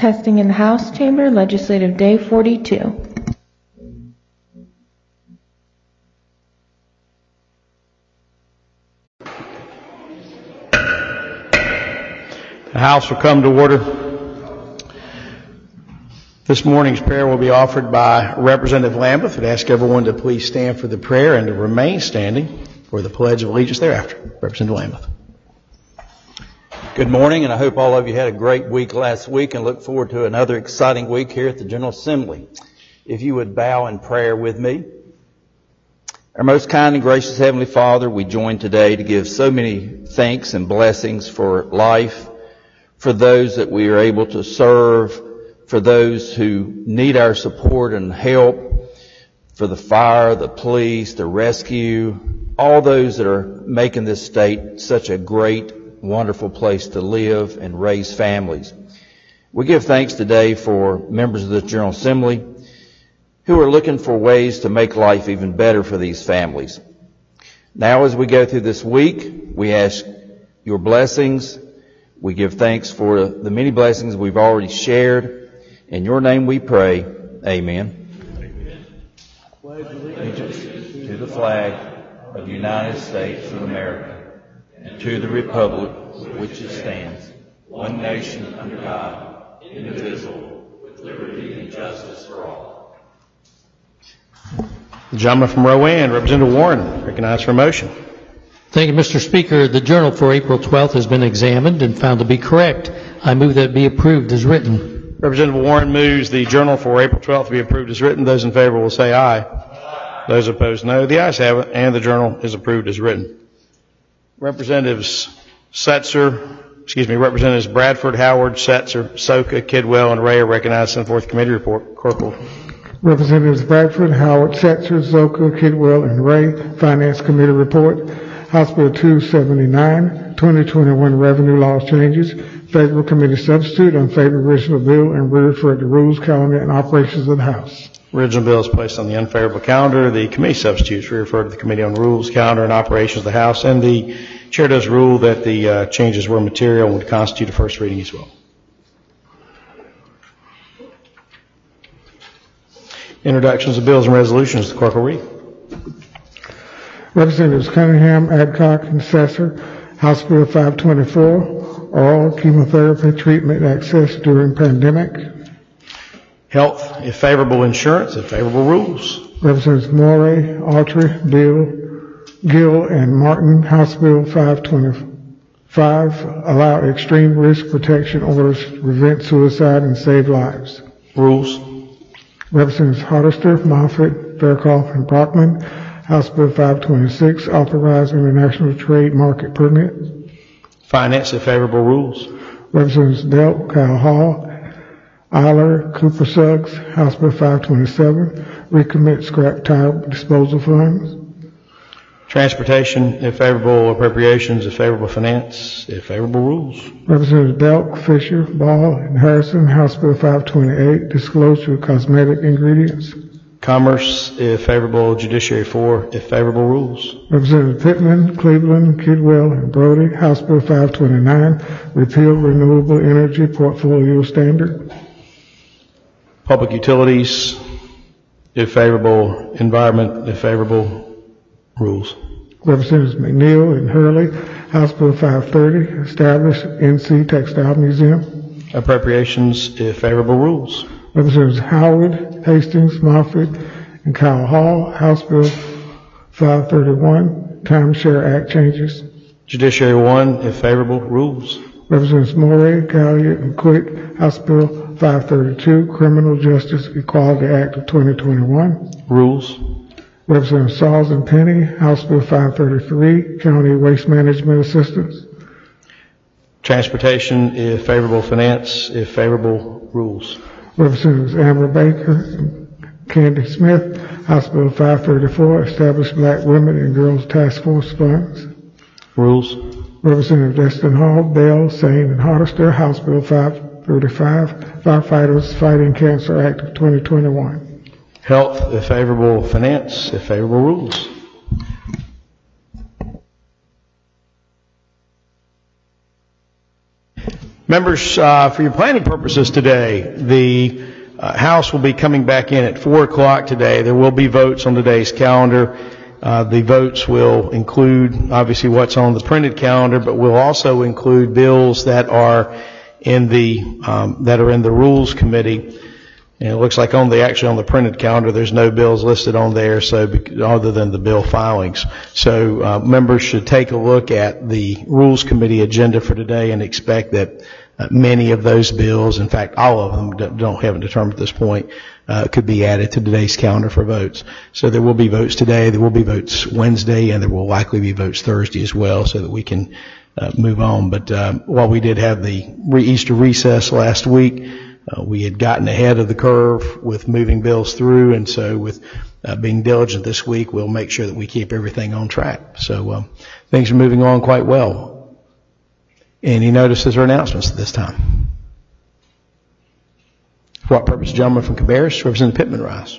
Testing in the House Chamber, Legislative Day 42. The House will come to order. This morning's prayer will be offered by Representative Lambeth. I'd ask everyone to please stand for the prayer and to remain standing for the Pledge of Allegiance thereafter. Representative Lambeth. Good morning, and I hope all of you had a great week last week and look forward to another exciting week here at the General Assembly. If you would bow in prayer with me. Our most kind and gracious Heavenly Father, we join today to give so many thanks and blessings for life, for those that we are able to serve, for those who need our support and help, for the fire, the police, the rescue, all those that are making this state such a great, wonderful place to live and raise families. We give thanks today for members of the General Assembly who are looking for ways to make life even better for these families. Now, as we go through this week, we ask your blessings. We give thanks for the many blessings we've already shared. In your name we pray. Amen. Amen. Pledge allegiance to the flag of the United States of America and to the republic for which it stands, one nation under God, indivisible, with liberty and justice for all. The gentleman from Rowan, Representative Warren, recognized for a motion. Thank you, Mr. Speaker. The journal for April 12th has been examined and found to be correct. I move that it be approved as written. Representative Warren moves the journal for April 12th to be approved as written. Those in favor will say aye. Aye. Those opposed, no. The ayes have it, and the journal is approved as written. Representatives Bradford, Howard, Setzer, Soka, Kidwell, and Ray are recognized in the fourth committee report. Corporal. Representatives Bradford, Howard, Setzer, Zoka, Kidwell, and Ray, Finance Committee report. House Bill 279, 2021 Revenue Laws Changes. Favorable committee substitute, unfavorable original bill, and refer to rules, calendar, and operations of the House. Original bill is placed on the unfavorable calendar. The committee substitutes refer to the Committee on Rules, Calendar, and Operations of the House, and the chair does rule that the changes were material and would constitute a first reading as well. Introductions of bills and resolutions. The clerk will read. Representatives Cunningham, Adcock, and Sesser. House Bill 524. Oral chemotherapy treatment access during pandemic. Health, if favorable. Insurance, if favorable. Rules. Representatives Morey, Autry, Gill, and Martin. House Bill 525. Allow extreme risk protection orders to prevent suicide and save lives. Rules. Representatives Hardister, Moffitt, Fairclough, and Brockman. House Bill 526. Authorize international trade market permits. Finance, if favorable. Rules. Representatives Delk, Kyle Hall, Eiler, Cooper Suggs. House Bill 527. Recommit scrap tire disposal funds. Transportation, if favorable. Appropriations, if favorable. Finance, if favorable. Rules. Representatives Delk, Fisher, Ball, and Harrison. House Bill 528. Disclosure of cosmetic ingredients. Commerce, if favorable. Judiciary 4, if favorable. Rules. Representative Pittman, Cleveland, Kidwell, and Brody. House Bill 529. Repeal renewable energy portfolio standard. Public utilities, if favorable. Environment, if favorable. Rules. Representatives McNeil and Hurley. House Bill 530. Establish NC Textile Museum. Appropriations, if favorable. Rules. Representatives Howard, Hastings, Moffitt, and Kyle Hall. House Bill 531. Timeshare Act changes. Judiciary 1, if favorable. Rules. Representatives Morey, Galliard, and Quick. House Bill 532. Criminal Justice Equality Act of 2021. Rules. Representatives Sauls and Penny. House Bill 533. County Waste Management Assistance. Transportation, if favorable. Finance, if favorable. Rules. Representatives Amber Baker and Candy Smith. House Bill 534. Establish Black Women and Girls Task Force funds. Rules. Representative Destin Hall, Bell, Sane, and Hardister. House Bill 535. Firefighters Fighting Cancer Act of 2021. Health, if favorable. Finance, if favorable. Rules. Members, for your planning purposes today, the House will be coming back in at 4 o'clock today. There will be votes on today's calendar. The votes will include, obviously, what's on the printed calendar, but will also include bills that are in the Rules Committee. And it looks like on the printed calendar, there's no bills listed on there, other than the bill filings. So members should take a look at the Rules Committee agenda for today and expect that many of those bills, in fact, all of them, haven't determined at this point, could be added to today's calendar for votes. So there will be votes today, there will be votes Wednesday, and there will likely be votes Thursday as well, so that we can move on. But while we did have the Easter recess last week, we had gotten ahead of the curve with moving bills through, and so with being diligent this week, we'll make sure that we keep everything on track. So things are moving on quite well. Any notices or announcements at this time? For what purpose, gentleman from Cabarrus, Representative Pittman, rise.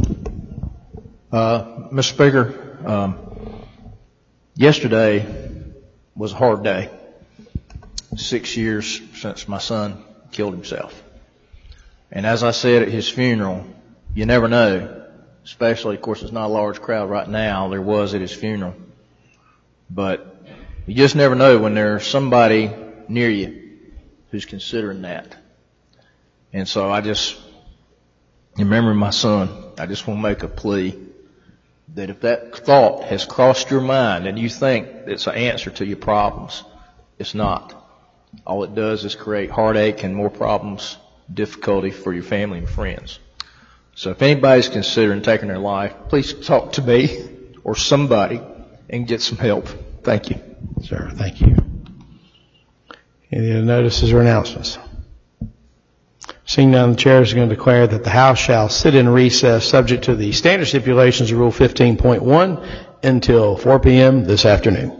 Mr. Speaker, yesterday was a hard day. 6 years since my son killed himself. And as I said at his funeral, you never know, especially, of course, it's not a large crowd right now. There was at his funeral. But you just never know when there's somebody near you who's considering that. And so remembering my son, I just want to make a plea that if that thought has crossed your mind and you think it's an answer to your problems, it's not. All it does is create heartache and more problems, difficulty for your family and friends. So if anybody's considering taking their life, please talk to me or somebody and get some help. Thank you. Sir, thank you. Any other notices or announcements? Seeing none, the chair is going to declare that the House shall sit in recess subject to the standard stipulations of Rule 15.1 until 4 p.m. this afternoon.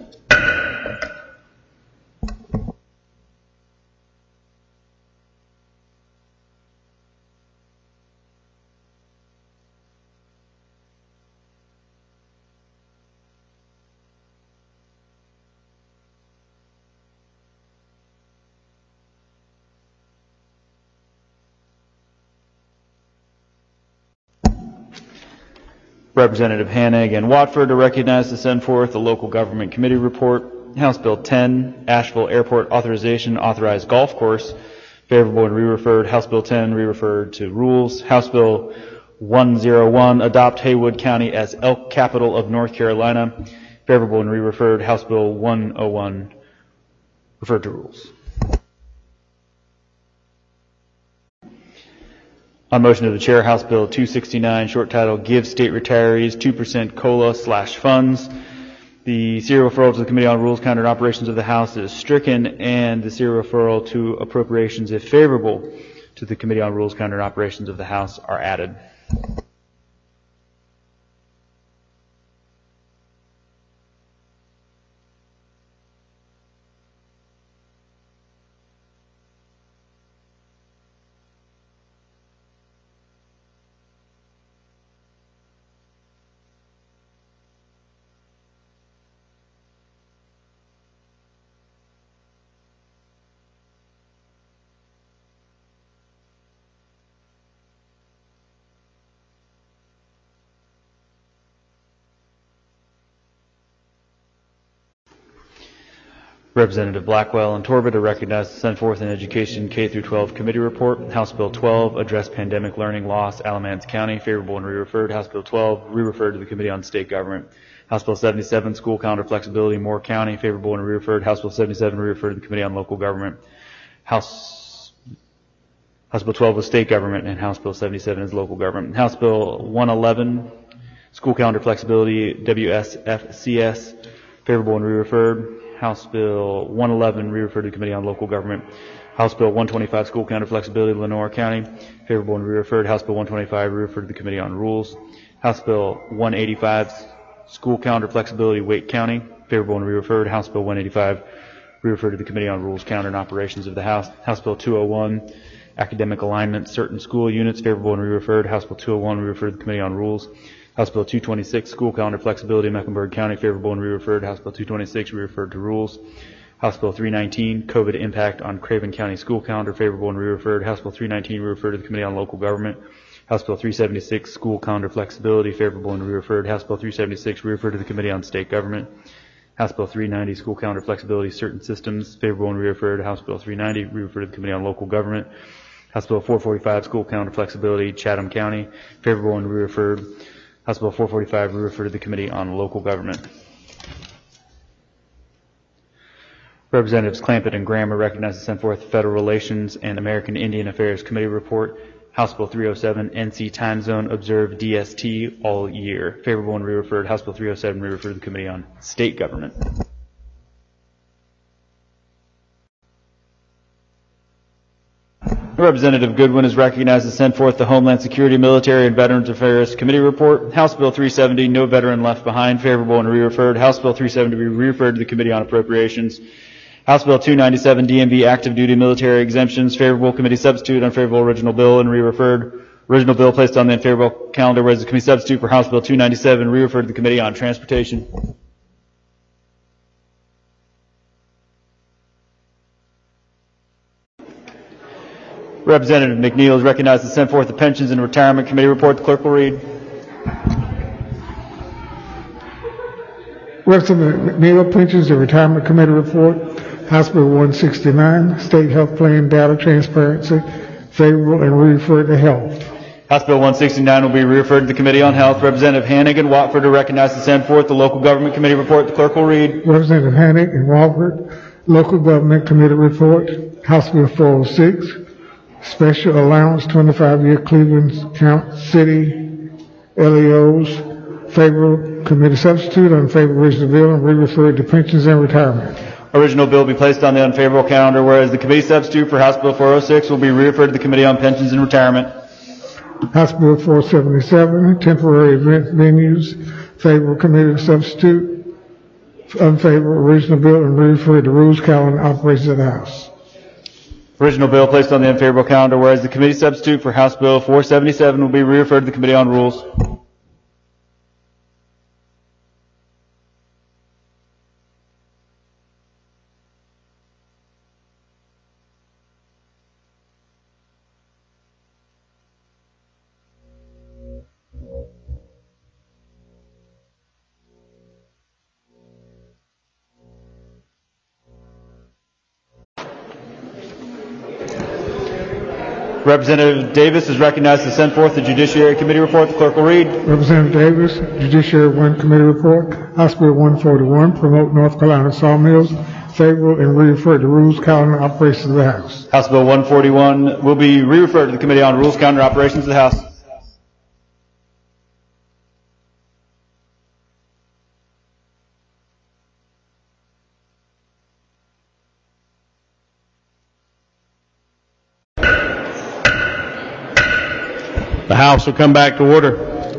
Representative Hannig and Watford to recognize to send forth the local government committee report. House Bill 10, Asheville Airport Authorization, Authorized Golf Course, favorable and re-referred. House Bill 10, re-referred to Rules. House Bill 101, Adopt Haywood County as Elk Capital of North Carolina, favorable and re-referred. House Bill 101, referred to Rules. On motion of the chair, House Bill 269, short title, Give State Retirees 2% COLA/funds. The serial referral to the Committee on Rules, Calendar, and Operations of the House is stricken, and the serial referral to appropriations, if favorable, to the Committee on Rules, Calendar, and Operations of the House are added. Representative Blackwell and Torba to recognize to send forth an Education K-12 Committee Report. House Bill 12, Address Pandemic Learning Loss, Alamance County, favorable and re-referred. House Bill 12, re-referred to the Committee on State Government. House Bill 77, School Calendar Flexibility, Moore County, favorable and re-referred. House Bill 77, re-referred to the Committee on Local Government. House Bill 12 was State Government, and House Bill 77 is Local Government. House Bill 111, School Calendar Flexibility, WSFCS, favorable and re-referred. House Bill 111, re-referred to the Committee on Local Government. House Bill 125, School Calendar Flexibility, Lenore County, favorable and re-referred. House Bill 125, re-referred to the Committee on Rules. House Bill 185, School Calendar Flexibility, Wake County, favorable and re-referred. House Bill 185, re-referred to the Committee on Rules, Calendar, and Operations of the House. House Bill 201, Academic Alignment, Certain School Units, favorable and re-referred. House Bill 201, re-referred to the Committee on Rules. House Bill 226, School Calendar Flexibility, Mecklenburg County, favorable and re-referred. House Bill 226, re-referred to Rules. House Bill 319, COVID impact on Craven County school calendar, favorable and re-referred. House Bill 319, re-referred to the Committee on Local Government. House Bill 376, school calendar flexibility, favorable and re-referred. House Bill 376, re-referred to the Committee on State Government. House Bill 390, school calendar flexibility, certain systems, favorable and re-referred. House Bill 390, re-referred to the Committee on Local Government. House Bill 445, school calendar flexibility, Chatham County, favorable and re-referred. House Bill 445, re-referred to the Committee on Local Government. Representatives Clampett and Graham are recognized to send forth Federal Relations and American Indian Affairs Committee report. House Bill 307, NC Time Zone, observe DST all year. Favorable and re-referred. House Bill 307, re-referred to the Committee on State Government. Representative Goodwin is recognized to send forth the Homeland Security, Military, and Veterans Affairs Committee report. House Bill 370, no veteran left behind. Favorable and re-referred. House Bill 370 be re-referred to the Committee on Appropriations. House Bill 297, DMV active duty military exemptions, favorable committee substitute, unfavorable original bill, and re-referred. Original bill placed on the unfavorable calendar, whereas the committee substitute for House Bill 297, re-referred to the Committee on Transportation. Representative McNeil is recognized to send forth the Pensions and Retirement Committee report. The clerk will read. Representative McNeil, Pensions and Retirement Committee report. House Bill 169, State Health Plan Data Transparency, favorable and re-referred to Health. House Bill 169 will be re-referred to the Committee on Health. Representative Hannig and Watford are recognized to send forth the Local Government Committee report. The clerk will read. Representative Hannig and Watford, Local Government Committee report. House Bill 406, Special Allowance 25-year Cleveland City LEOs, favorable committee substitute, unfavorable original bill, and re-referred to Pensions and Retirement. Original bill will be placed on the unfavorable calendar, whereas the committee substitute for House Bill 406 will be re-referred to the Committee on Pensions and Retirement. House Bill 477, temporary event venues, favorable committee substitute, unfavorable original bill, and re-referred to rules, calendar, and operations of the House. Original bill placed on the unfavorable calendar, whereas the committee substitute for House Bill 477 will be re-referred to the Committee on Rules. Representative Davis is recognized to send forth the Judiciary Committee report. The clerk will read. Representative Davis, Judiciary 1 Committee report. House Bill 141, promote North Carolina sawmills, favorable and re-referred to rules, calendar, and operations of the House. House Bill 141 will be re-referred to the Committee on Rules, Calendar, and Operations of the House. The House will come back to order.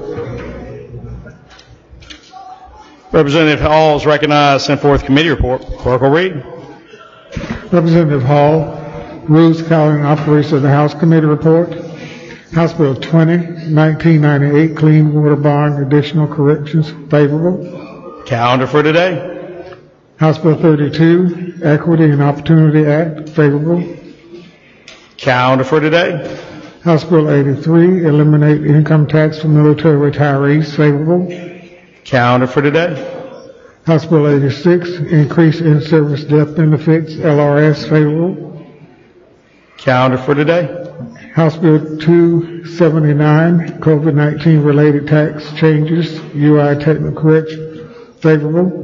Representative Hall is recognized to send forth committee report. Clerk will read. Representative Hall, Rules, Calendar, and Operations of the House Committee report. House Bill 20, 1998, Clean Water Bond, additional corrections, favorable. Calendar for today. House Bill 32, Equity and Opportunity Act, favorable. Calendar for today. House Bill 83, eliminate income tax for military retirees, favorable. Calendar for today. House Bill 86, increase in-service death benefits, LRS, favorable. Calendar for today. House Bill 279, COVID-19 related tax changes, UI technical correction, favorable.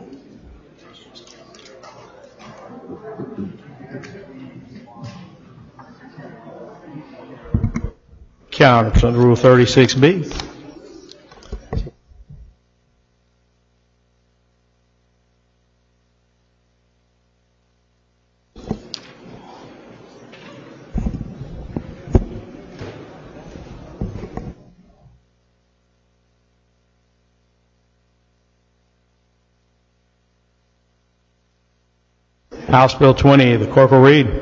Calendar under Rule 36B. House Bill 20, the clerk will read.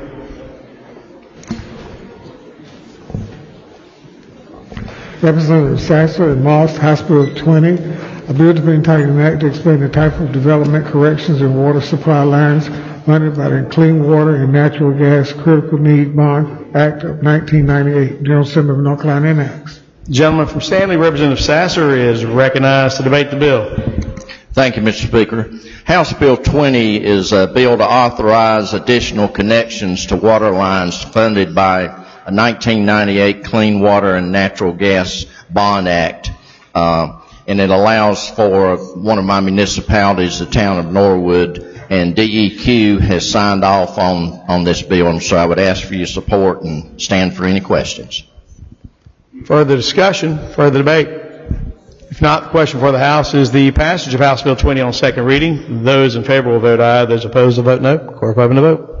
Representative Sasser and Moss, House Bill 20, a bill to be entitled an act to explain the type of development corrections in water supply lines funded by the Clean Water and Natural Gas Critical Need Bond Act of 1998. General Assembly of North Carolina enacts. Gentleman from Stanley, Representative Sasser, is recognized to debate the bill. Thank you, Mr. Speaker. House Bill 20 is a bill to authorize additional connections to water lines funded by a 1998 Clean Water and Natural Gas Bond Act. And it allows for one of my municipalities, the town of Norwood, and DEQ has signed off on this bill, and so I would ask for your support and stand for any questions. Further discussion, further debate? If not, the question for the House is the passage of House Bill 20 on second reading. Those in favor will vote aye. Those opposed will vote no. Clerk will open the vote.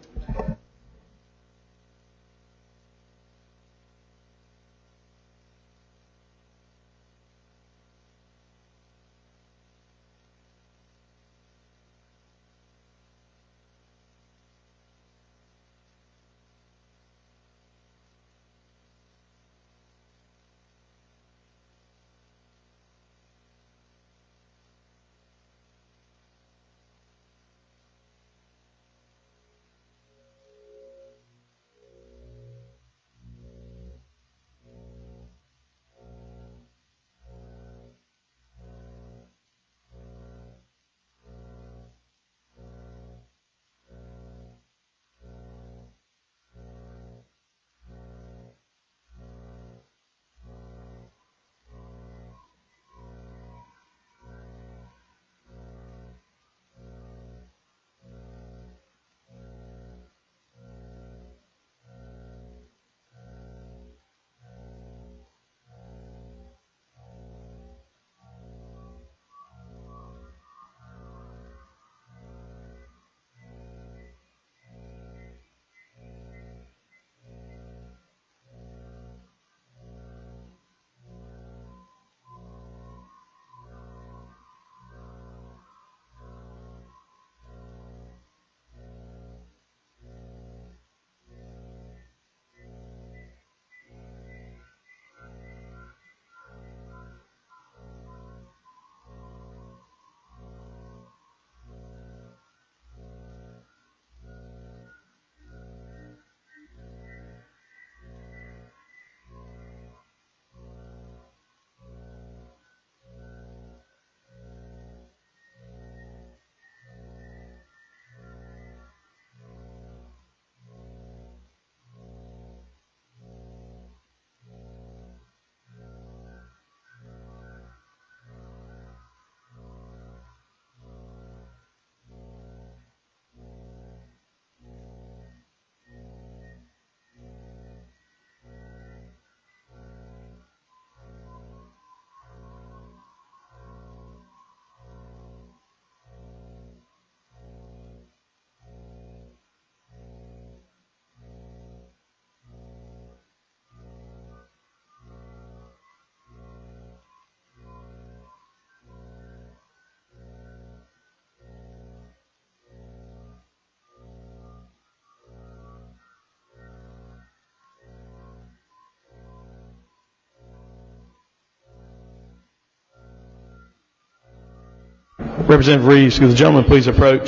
Representative Reeves, could the gentleman please approach?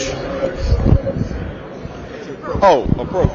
Oh, approach.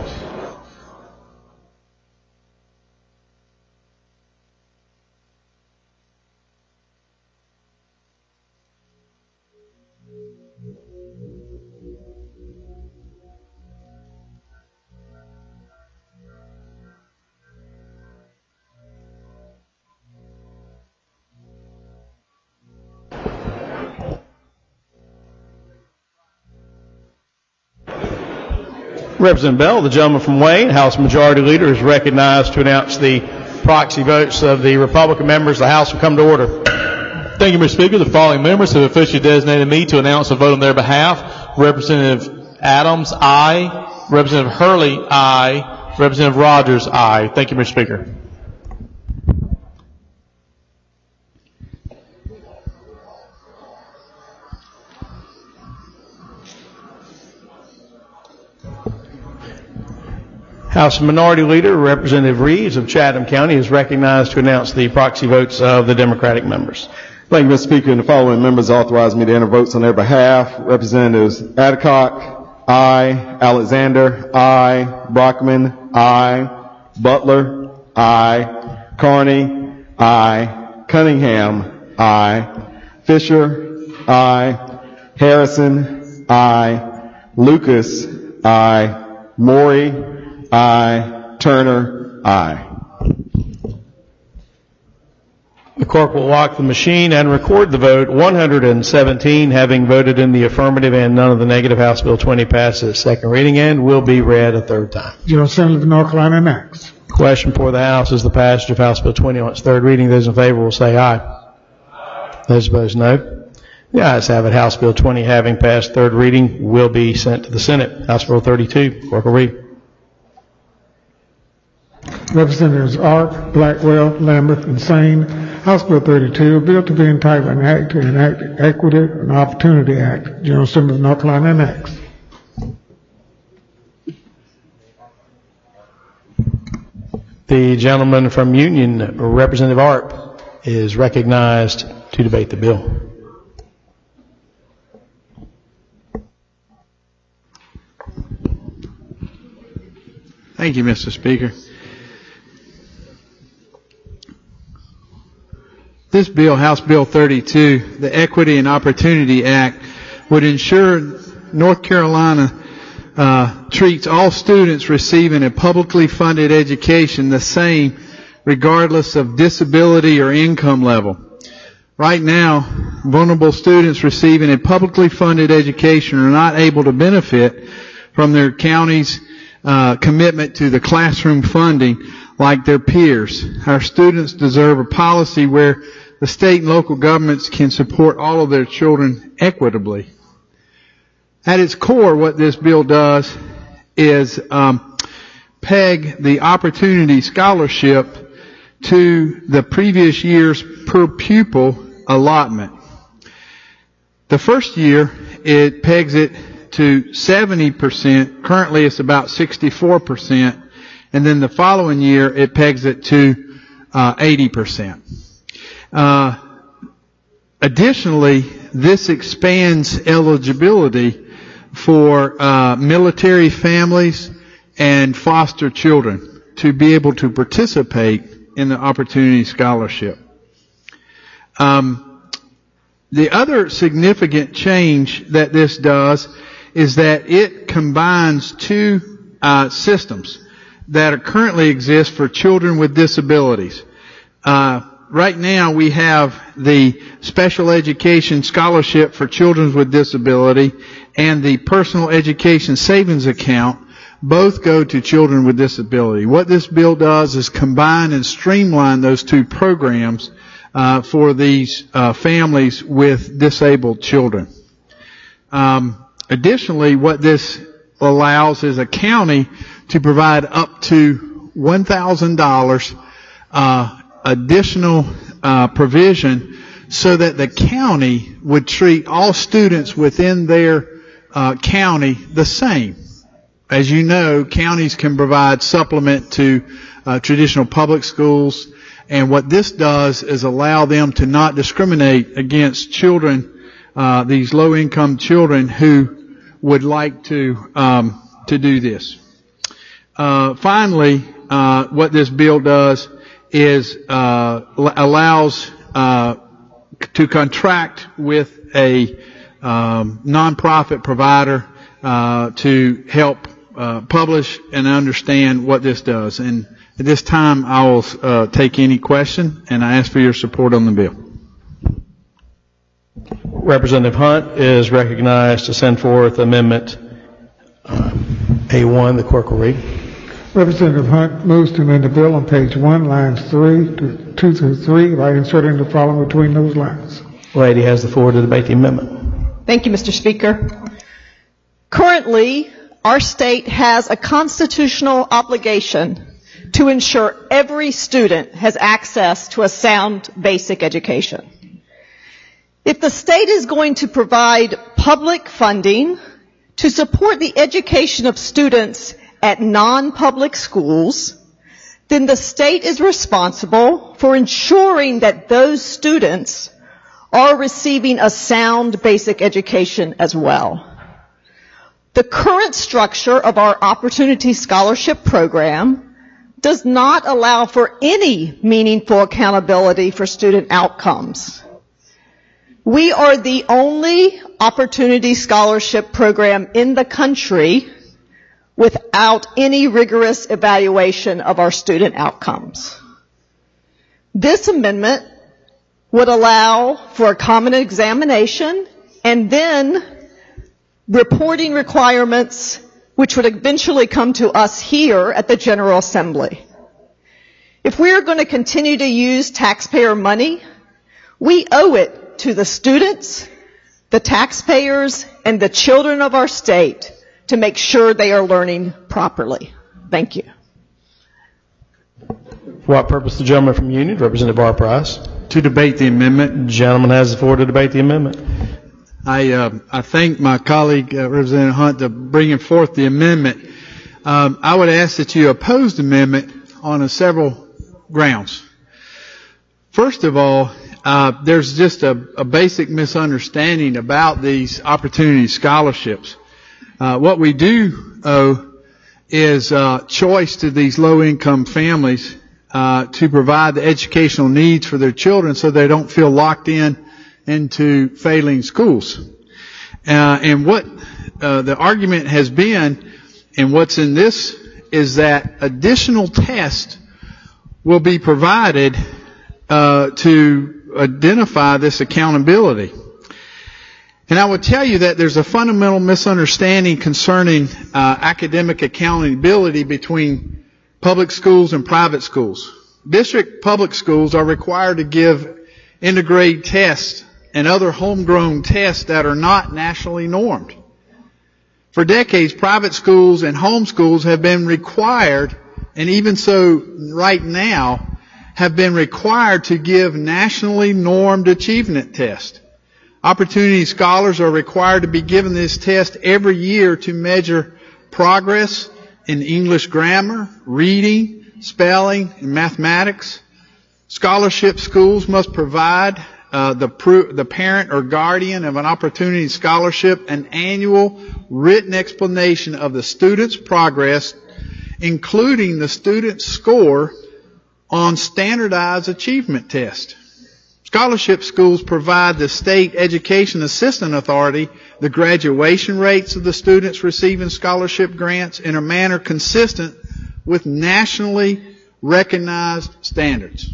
Representative Bell, the gentleman from Wayne, House Majority Leader, is recognized to announce the proxy votes of the Republican members. The House will come to order. Thank you, Mr. Speaker. The following members have officially designated me to announce a vote on their behalf. Representative Adams, aye. Representative Hurley, aye. Representative Rogers, aye. Thank you, Mr. Speaker. House Minority Leader, Representative Reeves of Chatham County, is recognized to announce the proxy votes of the Democratic members. Thank you, Mr. Speaker. And the following members authorize me to enter votes on their behalf. Representatives Adcock, I. Alexander, I. Brockman, I. Butler, I. Carney, I. Cunningham, I. Fisher, I. Harrison, I. Lucas, I. Morey, I. Turner, I. The clerk will lock the machine and record the vote. 117 having voted in the affirmative and none of the negative. House Bill 20 passes its second reading and will be read a third time. General Assembly of North Carolina enacts. Question before the House is the passage of House Bill 20 on its third reading. Those in favor will say aye. Those opposed, no. The ayes have it. House Bill 20 having passed third reading will be sent to the Senate. House Bill 32, clerk will read. Representatives Arp, Blackwell, Lambert, and Sane. House Bill 32, a bill to be entitled an act to enact Equity and Opportunity Act. General Assembly of North Carolina enacts. The gentleman from Union, Representative Arp, is recognized to debate the bill. Thank you, Mr. Speaker. This bill, House Bill 32, the Equity and Opportunity Act, would ensure North Carolina treats all students receiving a publicly funded education the same regardless of disability or income level. Right now, vulnerable students receiving a publicly funded education are not able to benefit from their county's commitment to the classroom funding like their peers. Our students deserve a policy where the state and local governments can support all of their children equitably. At its core, what this bill does is peg the Opportunity Scholarship to the previous year's per pupil allotment. The first year, it pegs it to 70%. Currently, it's about 64%. And then the following year, it pegs it to 80%. Additionally, this expands eligibility for military families and foster children to be able to participate in the Opportunity Scholarship. The other significant change that this does is that it combines two systems that are currently exist for children with disabilities. Right now we have the Special Education Scholarship for Children with Disability and the Personal Education Savings Account. Both go to children with disability. What this bill does is combine and streamline those two programs for these families with disabled children. Additionally, what this allows is a county to provide up to $1,000 additional provision so that the county would treat all students within their county the same. As you know, counties can provide supplement to traditional public schools, and what this does is allow them to not discriminate against children, these low-income children who would like to do this. Finally, what this bill does is allows to contract with a nonprofit provider to help publish and understand what this does. And at this time, I will take any question, and I ask for your support on the bill. Representative Hunt is recognized to send forth Amendment A1. The clerk will read. Representative Hunt moves to amend the bill on page 1, lines 2 through 3, by inserting the following between those lines. Lady has the floor to debate the amendment. Thank you, Mr. Speaker. Currently, our state has a constitutional obligation to ensure every student has access to a sound basic education. If the state is going to provide public funding to support the education of students at non-public schools, then the state is responsible for ensuring that those students are receiving a sound basic education as well. The current structure of our Opportunity Scholarship Program does not allow for any meaningful accountability for student outcomes. We are the only Opportunity Scholarship Program in the country without any rigorous evaluation of our student outcomes. This amendment would allow for a common examination and then reporting requirements which would eventually come to us here at the General Assembly. If we are going to continue to use taxpayer money, we owe it to the students, the taxpayers, and the children of our state to make sure they are learning properly. Thank you. For what purpose the gentleman from Union, Representative R. Price? To debate the amendment. The gentleman has the floor to debate the amendment. I thank my colleague, Representative Hunt, for bringing forth the amendment. I would ask that you oppose the amendment on several grounds. First of all, there's just a basic misunderstanding about these opportunity scholarships. What we do owe is choice to these low-income families to provide the educational needs for their children so they don't feel locked into failing schools. And what the argument has been, and what's in this, is that additional tests will be provided to identify this accountability. And I would tell you that there's a fundamental misunderstanding concerning academic accountability between public schools and private schools. District public schools are required to give intergrade tests and other homegrown tests that are not nationally normed. For decades, private schools and home schools have been required, and even so right now, have been required to give nationally normed achievement tests. Opportunity scholars are required to be given this test every year to measure progress in English grammar, reading, spelling, and mathematics. Scholarship schools must provide the parent or guardian of an opportunity scholarship an annual written explanation of the student's progress, including the student's score on standardized achievement tests. Scholarship schools provide the State Education Assistance Authority the graduation rates of the students receiving scholarship grants in a manner consistent with nationally recognized standards.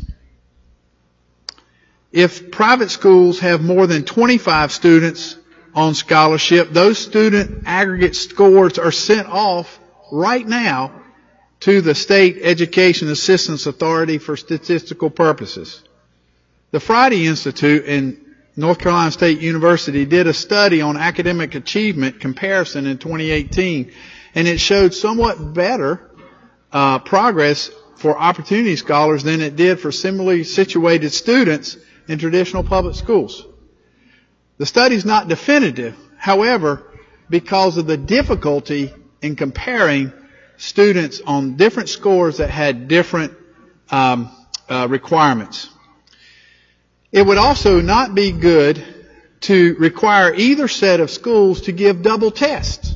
If private schools have more than 25 students on scholarship, those student aggregate scores are sent off right now to the State Education Assistance Authority for statistical purposes. The Friday Institute in North Carolina State University did a study on academic achievement comparison in 2018, and it showed somewhat better progress for opportunity scholars than it did for similarly situated students in traditional public schools. The study is not definitive, however, because of the difficulty in comparing students on different scores that had different requirements. It would also not be good to require either set of schools to give double tests.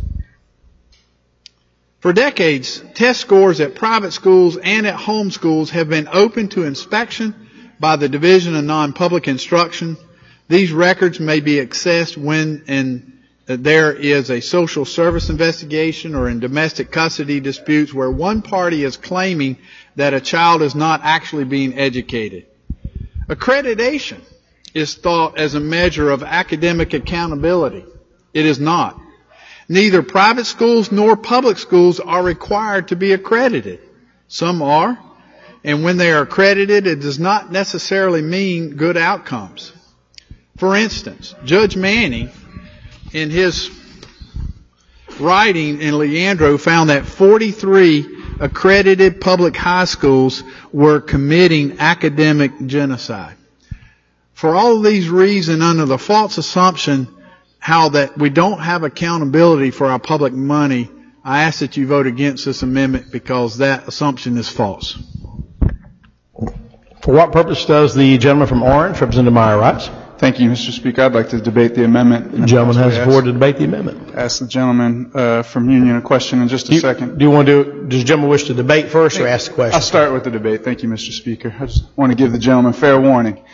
For decades, test scores at private schools and at home schools have been open to inspection by the Division of Non-Public Instruction. These records may be accessed when there is a social service investigation or in domestic custody disputes where one party is claiming that a child is not actually being educated. Accreditation is thought as a measure of academic accountability. It is not. Neither private schools nor public schools are required to be accredited. Some are, and when they are accredited, it does not necessarily mean good outcomes. For instance, Judge Manning, in his writing in Leandro, found that 43 accredited public high schools were committing academic genocide. For all of these reasons, under the false assumption how that we don't have accountability for our public money, I ask that you vote against this amendment because that assumption is false. For what purpose does the gentleman from Orange, Representative Meyer, rise? Thank you, Mr. Speaker. I'd like to debate the amendment. The gentleman has the floor to debate the amendment. Ask the gentleman from Union a question in just a second. Do you want to does the gentleman wish to debate first or ask the question? I'll start with the debate. Thank you, Mr. Speaker. I just want to give the gentleman fair warning.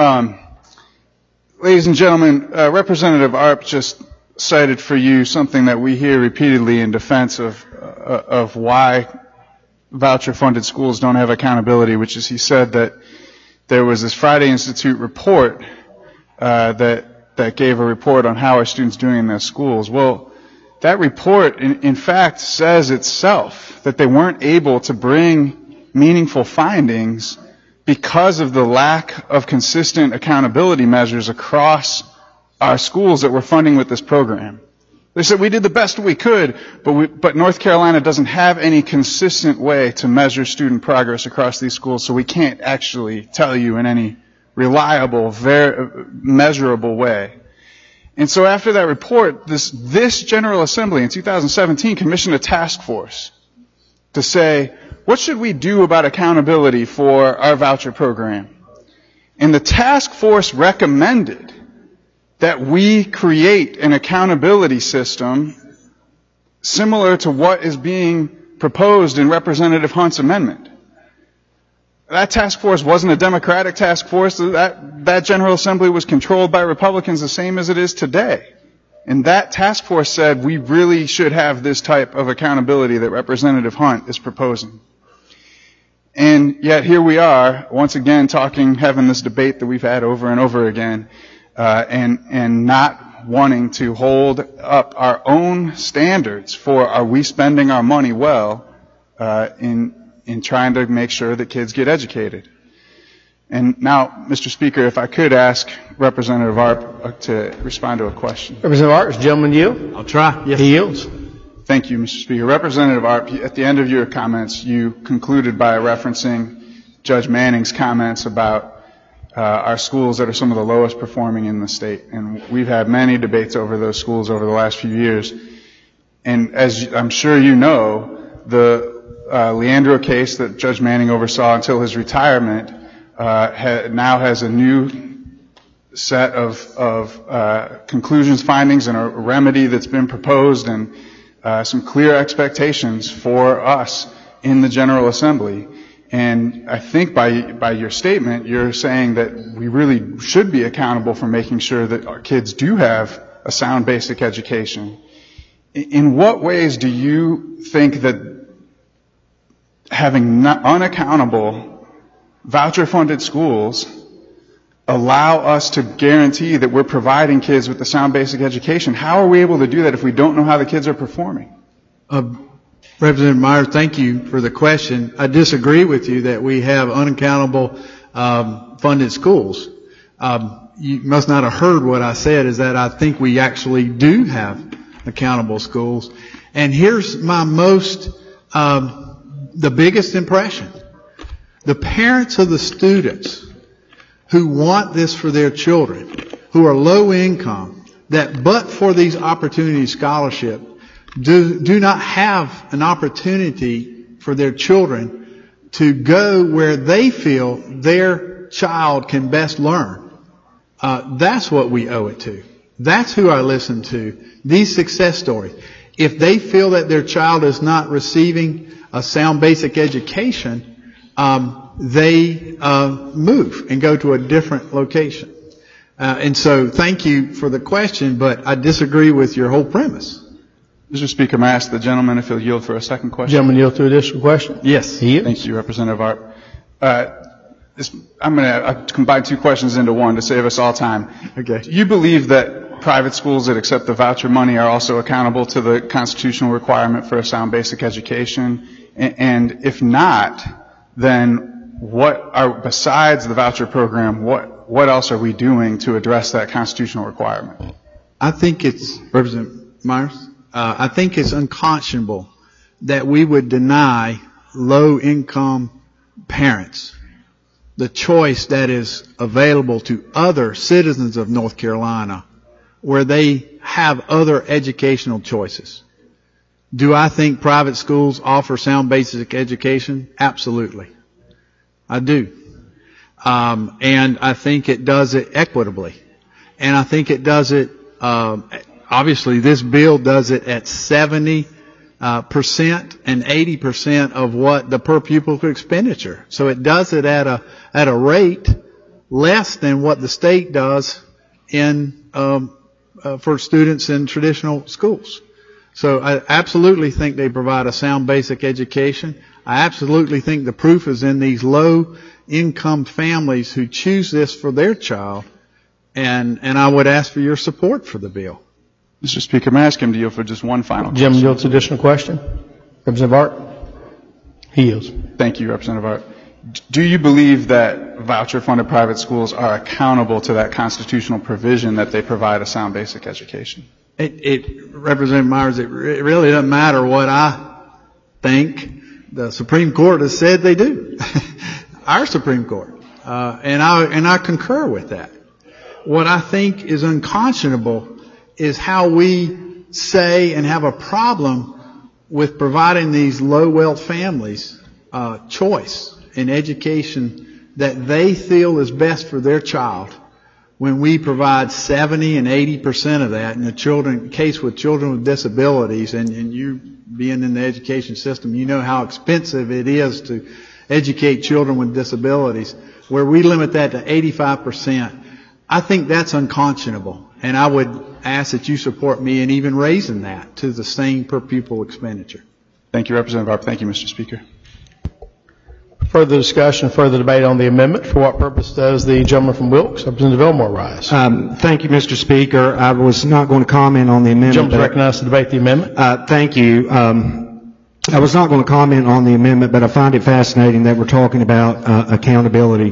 Ladies and gentlemen, Representative Arp just cited for you something that we hear repeatedly in defense of why voucher-funded schools don't have accountability, which is he said that there was this Friday Institute report that gave a report on how are students doing in their schools. Well, that report, in fact, says itself that they weren't able to bring meaningful findings because of the lack of consistent accountability measures across our schools that we're funding with this program. They said we did the best we could, but North Carolina doesn't have any consistent way to measure student progress across these schools, so we can't actually tell you in any reliable, measurable way. And so after that report, this General Assembly in 2017 commissioned a task force to say, what should we do about accountability for our voucher program? And the task force recommended that we create an accountability system similar to what is being proposed in Representative Hunt's amendment. That task force wasn't a Democratic task force. That General Assembly was controlled by Republicans the same as it is today. And that task force said we really should have this type of accountability that Representative Hunt is proposing. And yet here we are, once again having this debate that we've had over and over again, and not wanting to hold up our own standards for are we spending our money well in trying to make sure that kids get educated. And now, Mr. Speaker, if I could ask Representative Arp to respond to a question. Representative Arp, is the gentleman yield? I'll try. Yes. He yields. Thank you, Mr. Speaker. Representative Arp, at the end of your comments, you concluded by referencing Judge Manning's comments about our schools that are some of the lowest performing in the state. And we've had many debates over those schools over the last few years. And as I'm sure you know, the Leandro case that Judge Manning oversaw until his retirement now has a new set of conclusions, findings, and a remedy that's been proposed, and some clear expectations for us in the General Assembly. And I think by your statement, you're saying that we really should be accountable for making sure that our kids do have a sound basic education. In what ways do you think that having unaccountable voucher-funded schools allow us to guarantee that we're providing kids with a sound basic education? How are we able to do that if we don't know how the kids are performing? Representative Myers, thank you for the question. I disagree with you that we have unaccountable funded schools. You must not have heard what I said, is that I think we actually do have accountable schools. And here's my the biggest impression. The parents of the students who want this for their children, who are low income, that but for these opportunity scholarship, do not have an opportunity for their children to go where they feel their child can best learn. That's what we owe it to. That's who I listen to. These success stories. If they feel that their child is not receiving a sound basic education, they move and go to a different location. And so thank you for the question, but I disagree with your whole premise. Mr. Speaker, may I ask the gentleman if he'll yield for a second question? Gentleman yield to additional question? Yes. He yields. Thank you, Representative Arp. I'm going to combine two questions into one to save us all time. Okay. Do you believe that private schools that accept the voucher money are also accountable to the constitutional requirement for a sound basic education? And if not, then besides the voucher program, what else are we doing to address that constitutional requirement? I think it's, Representative Myers, I think it's unconscionable that we would deny low-income parents the choice that is available to other citizens of North Carolina where they have other educational choices. Do I think private schools offer sound basic education? Absolutely. I do. And I think it does it equitably. And I think it does it, obviously this bill does it at 70% and 80% of what the per pupil expenditure. So it does it at a rate less than what the state does for students in traditional schools. So I absolutely think they provide a sound basic education. I absolutely think the proof is in these low income families who choose this for their child. And I would ask for your support for the bill. Mr. Speaker, may I ask him to yield for just one final question? Jim yields additional question. Representative Art? He yields. Thank you, Representative Art. Do you believe that voucher-funded private schools are accountable to that constitutional provision that they provide a sound basic education? Representative Myers, it really doesn't matter what I think. The Supreme Court has said they do. Our Supreme Court. And I concur with that. What I think is unconscionable is how we say and have a problem with providing these low wealth families choice in education that they feel is best for their child, when we provide 70 and 80% of that in the case with children with disabilities, and you being in the education system, you know how expensive it is to educate children with disabilities, where we limit that to 85%. I think that's unconscionable, and I would ask that you support me in even raising that to the same per pupil expenditure. Thank you, Representative Art. Thank you, Mr. Speaker. Further discussion, further debate on the amendment. For what purpose does the gentleman from Wilkes, Representative Elmore, rise? Thank you, Mr. Speaker. I was not going to comment on the amendment. The gentleman is recognized to debate the amendment. Thank you. I was not going to comment on the amendment, but I find it fascinating that we're talking about accountability.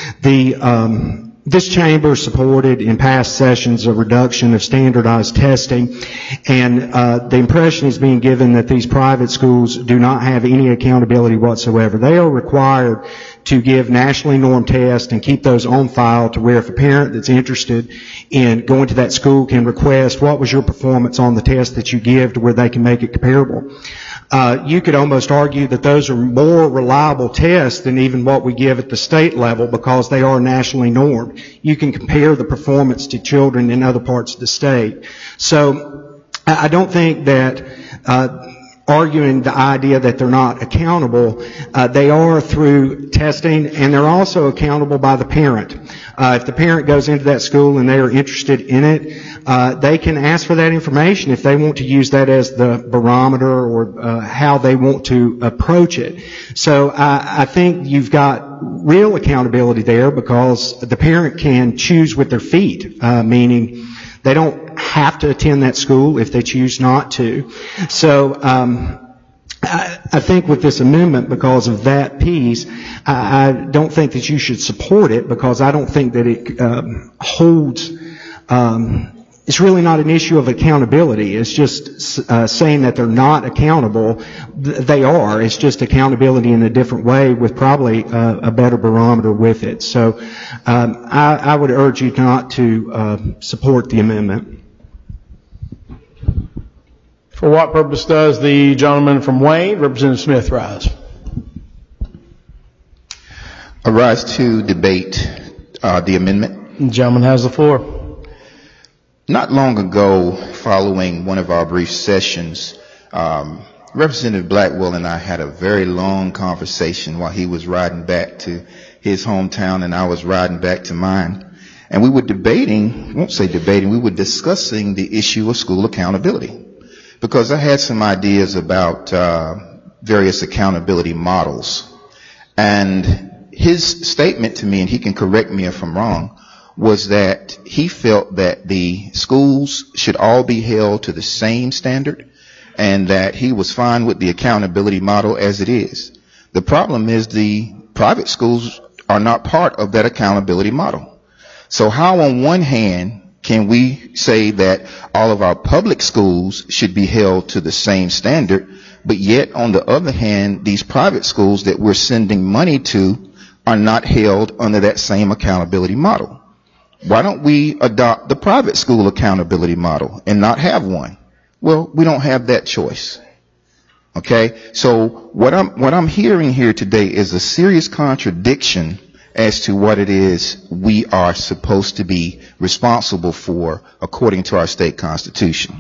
This chamber supported in past sessions a reduction of standardized testing, and the impression is being given that these private schools do not have any accountability whatsoever. They are required to give nationally normed tests and keep those on file to where if a parent that's interested in going to that school can request what was your performance on the test that you give to where they can make it comparable. You could almost argue that those are more reliable tests than even what we give at the state level because they are nationally normed. You can compare the performance to children in other parts of the state. So I don't think that arguing the idea that they're not accountable, they are through testing, and they're also accountable by the parent. If the parent goes into that school and they are interested in it, they can ask for that information if they want to use that as the barometer or how they want to approach it. So I think you've got real accountability there because the parent can choose with their feet, meaning they don't have to attend that school if they choose not to. So I think with this amendment, because of that piece, I don't think that you should support it because I don't think that it holds. It's really not an issue of accountability. It's just saying that they're not accountable. They are. It's just accountability in a different way with probably a better barometer with it. So I would urge you not to support the amendment. For what purpose does the gentleman from Wayne, Representative Smith, rise? I rise to debate the amendment. The gentleman has the floor. Not long ago, following one of our brief sessions, Representative Blackwell and I had a very long conversation while he was riding back to his hometown and I was riding back to mine. And we were debating, I won't say debating, we were discussing the issue of school accountability. Because I had some ideas about various accountability models. And his statement to me, and he can correct me if I'm wrong, was that he felt that the schools should all be held to the same standard and that he was fine with the accountability model as it is. The problem is the private schools are not part of that accountability model. So how on one hand can we say that all of our public schools should be held to the same standard, but yet on the other hand, these private schools that we're sending money to are not held under that same accountability model? Why don't we adopt the private school accountability model and not have one? Well, we don't have that choice. Okay? So what I'm hearing here today is a serious contradiction as to what it is we are supposed to be responsible for according to our state constitution.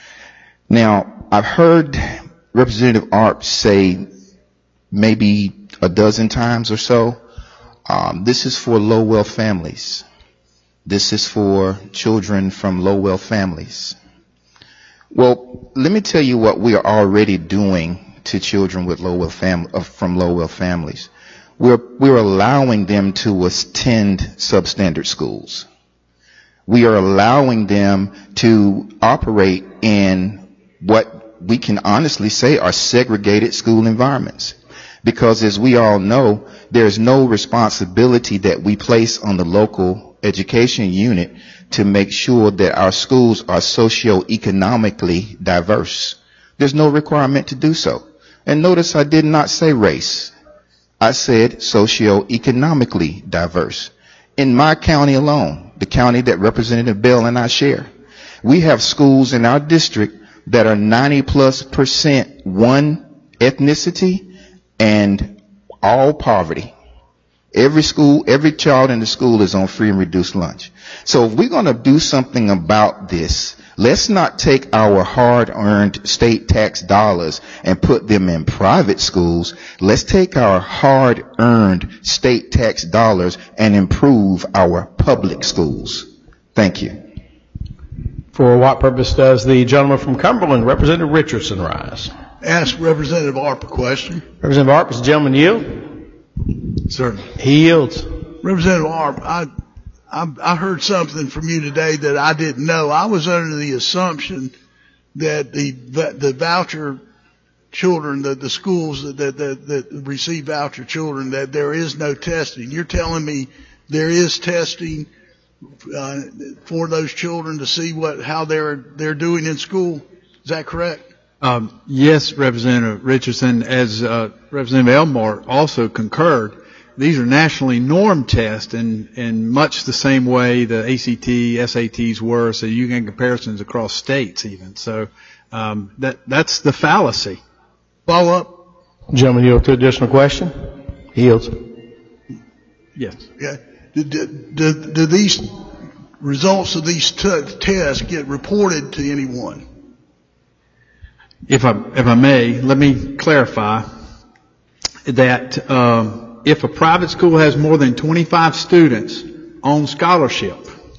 Now, I've heard Representative Arp say maybe a dozen times or so, this is for low-wealth families. This is for children from low-wealth families. Well, let me tell you what we are already doing to children with from low-wealth families. We're allowing them to attend substandard schools. We are allowing them to operate in what we can honestly say are segregated school environments. Because as we all know, there's no responsibility that we place on the local education unit to make sure that our schools are socioeconomically diverse. There's no requirement to do so. And notice I did not say race. I said socioeconomically diverse. In my county alone, the county that Representative Bell and I share, we have schools in our district that are 90+% one ethnicity and all poverty. Every child in the school is on free and reduced lunch. So if we're going to do something about this, let's not take our hard-earned state tax dollars and put them in private schools. Let's take our hard-earned state tax dollars and improve our public schools. Thank you. For what purpose does the gentleman from Cumberland, Representative Richardson, rise? Ask Representative Arp a question. Representative Arp, does the gentleman yield? Certainly. He yields. Representative Arp, I heard something from you today that I didn't know. I was under the assumption that the voucher children, the schools that receive voucher children, that there is no testing. You're telling me there is testing for those children to see how they're doing in school. Is that correct? Yes, Representative Richardson, as Representative Elmore also concurred, these are nationally normed tests in much the same way the ACT, SATs were, so you can comparisons across states even. So that's the fallacy. Follow up. Gentleman yield to additional question. He yields. Yes. Yeah. Do these results of these tests get reported to anyone? If I may, let me clarify that if a private school has more than 25 students on scholarship,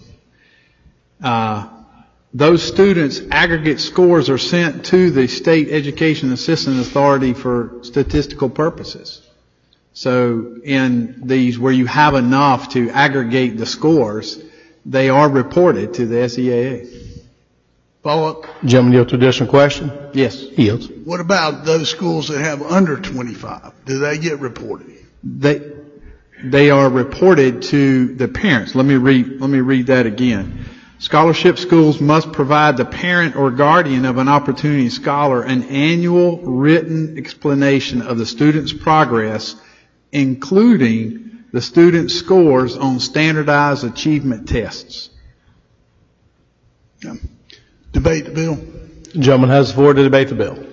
those students' aggregate scores are sent to the State Education Assistance Authority for statistical purposes. So in these where you have enough to aggregate the scores, they are reported to the SEAA. Follow up. Gentleman yield to additional question. Yes. He yields. What about those schools that have under 25? Do they get reported? They are reported to the parents. Let me read that again. Scholarship schools must provide the parent or guardian of an opportunity scholar an annual written explanation of the student's progress, including the student's scores on standardized achievement tests. Yeah. Debate the bill. The gentleman has the floor to debate the bill.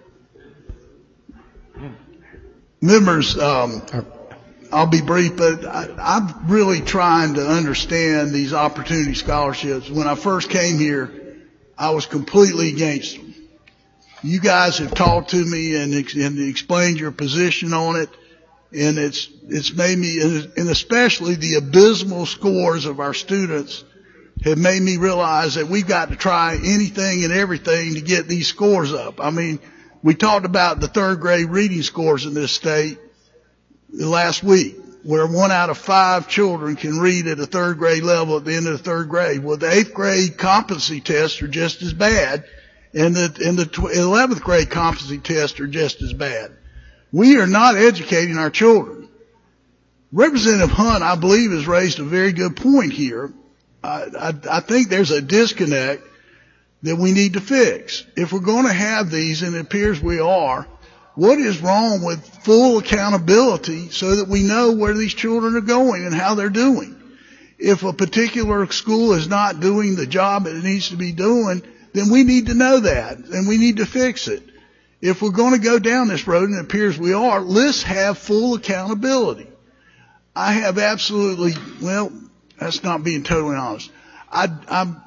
Members, I'll be brief, but I'm really trying to understand these opportunity scholarships. When I first came here, I was completely against them. You guys have talked to me and explained your position on it, and it's made me, and especially the abysmal scores of our students have made me realize that we've got to try anything and everything to get these scores up. I mean, we talked about the third grade reading scores in this state last week, where 1 out of 5 children can read at a third grade level at the end of the third grade. Well, the 8th grade competency tests are just as bad, and the 11th grade competency tests are just as bad. We are not educating our children. Representative Hunt, I believe, has raised a very good point here. I think there's a disconnect that we need to fix. If we're going to have these, and it appears we are, what is wrong with full accountability so that we know where these children are going and how they're doing? If a particular school is not doing the job it needs to be doing, then we need to know that, and we need to fix it. If we're going to go down this road, and it appears we are, let's have full accountability. I have absolutely, well, that's not being totally honest. I'm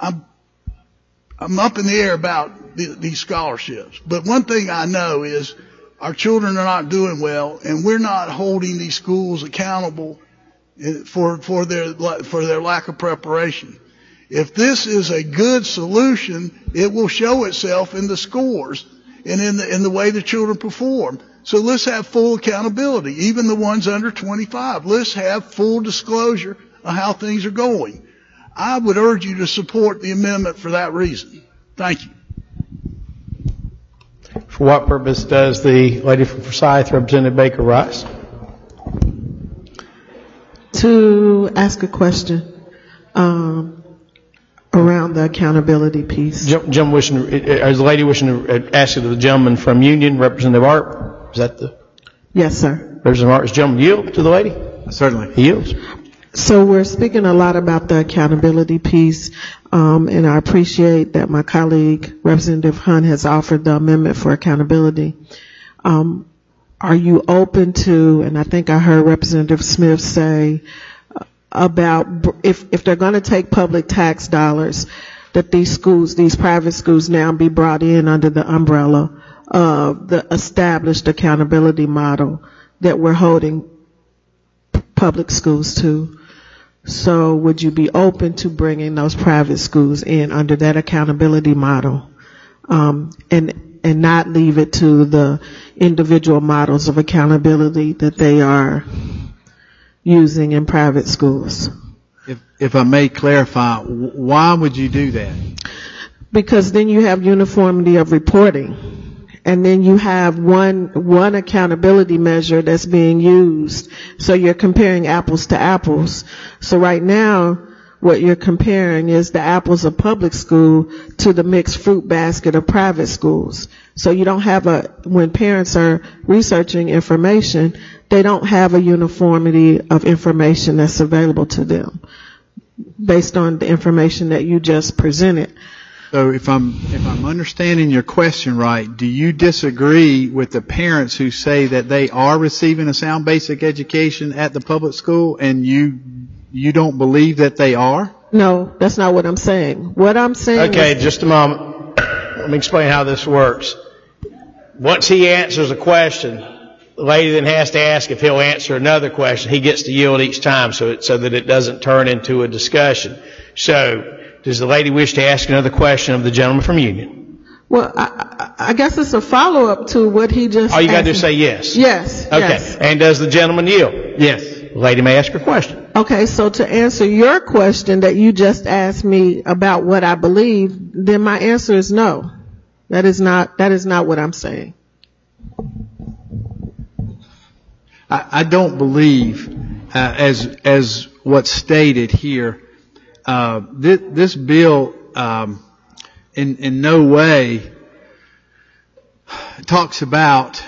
up in the air about these scholarships. But one thing I know is our children are not doing well, and we're not holding these schools accountable for their lack of preparation. If this is a good solution, it will show itself in the scores and in the way the children perform. So let's have full accountability, even the ones under 25. Let's have full disclosure of how things are going. I would urge you to support the amendment for that reason. Thank you. For what purpose does the lady from Forsyth, Representative Baker, rise? To ask a question around the accountability piece. Is the lady wishing to ask the gentleman from Union, Representative Art? Is that the? Yes, sir. Representative Art, does the gentleman yield to the lady? Certainly. He yields. So we're speaking a lot about the accountability piece, and I appreciate that my colleague, Representative Hunt, has offered the amendment for accountability. Are you open to, and I think I heard Representative Smith say about if they're going to take public tax dollars, that these schools, these private schools now be brought in under the umbrella of the established accountability model that we're holding public schools to. So would you be open to bringing those private schools in under that accountability model, and not leave it to the individual models of accountability that they are using in private schools? If I may clarify, why would you do that? Because then you have uniformity of reporting. And then you have one accountability measure that's being used. So you're comparing apples to apples. So right now, what you're comparing is the apples of public school to the mixed fruit basket of private schools. So you don't have when parents are researching information, they don't have a uniformity of information that's available to them based on the information that you just presented. So if I'm understanding your question right, do you disagree with the parents who say that they are receiving a sound basic education at the public school, and you don't believe that they are? No, that's not what I'm saying. What I'm saying Okay, just a moment. Let me explain how this works. Once he answers a question, the lady then has to ask if he'll answer another question. He gets to yield each time so that it doesn't turn into a discussion. So, does the lady wish to ask another question of the gentleman from Union? Well, I guess it's a follow-up to what he just All you got to do is say yes. Yes. Okay. Yes. And does the gentleman yield? Yes. The lady may ask her question. Okay, so to answer your question that you just asked me about what I believe, then my answer is no. That is not what I'm saying. I don't believe, as what's stated here, this bill in no way talks about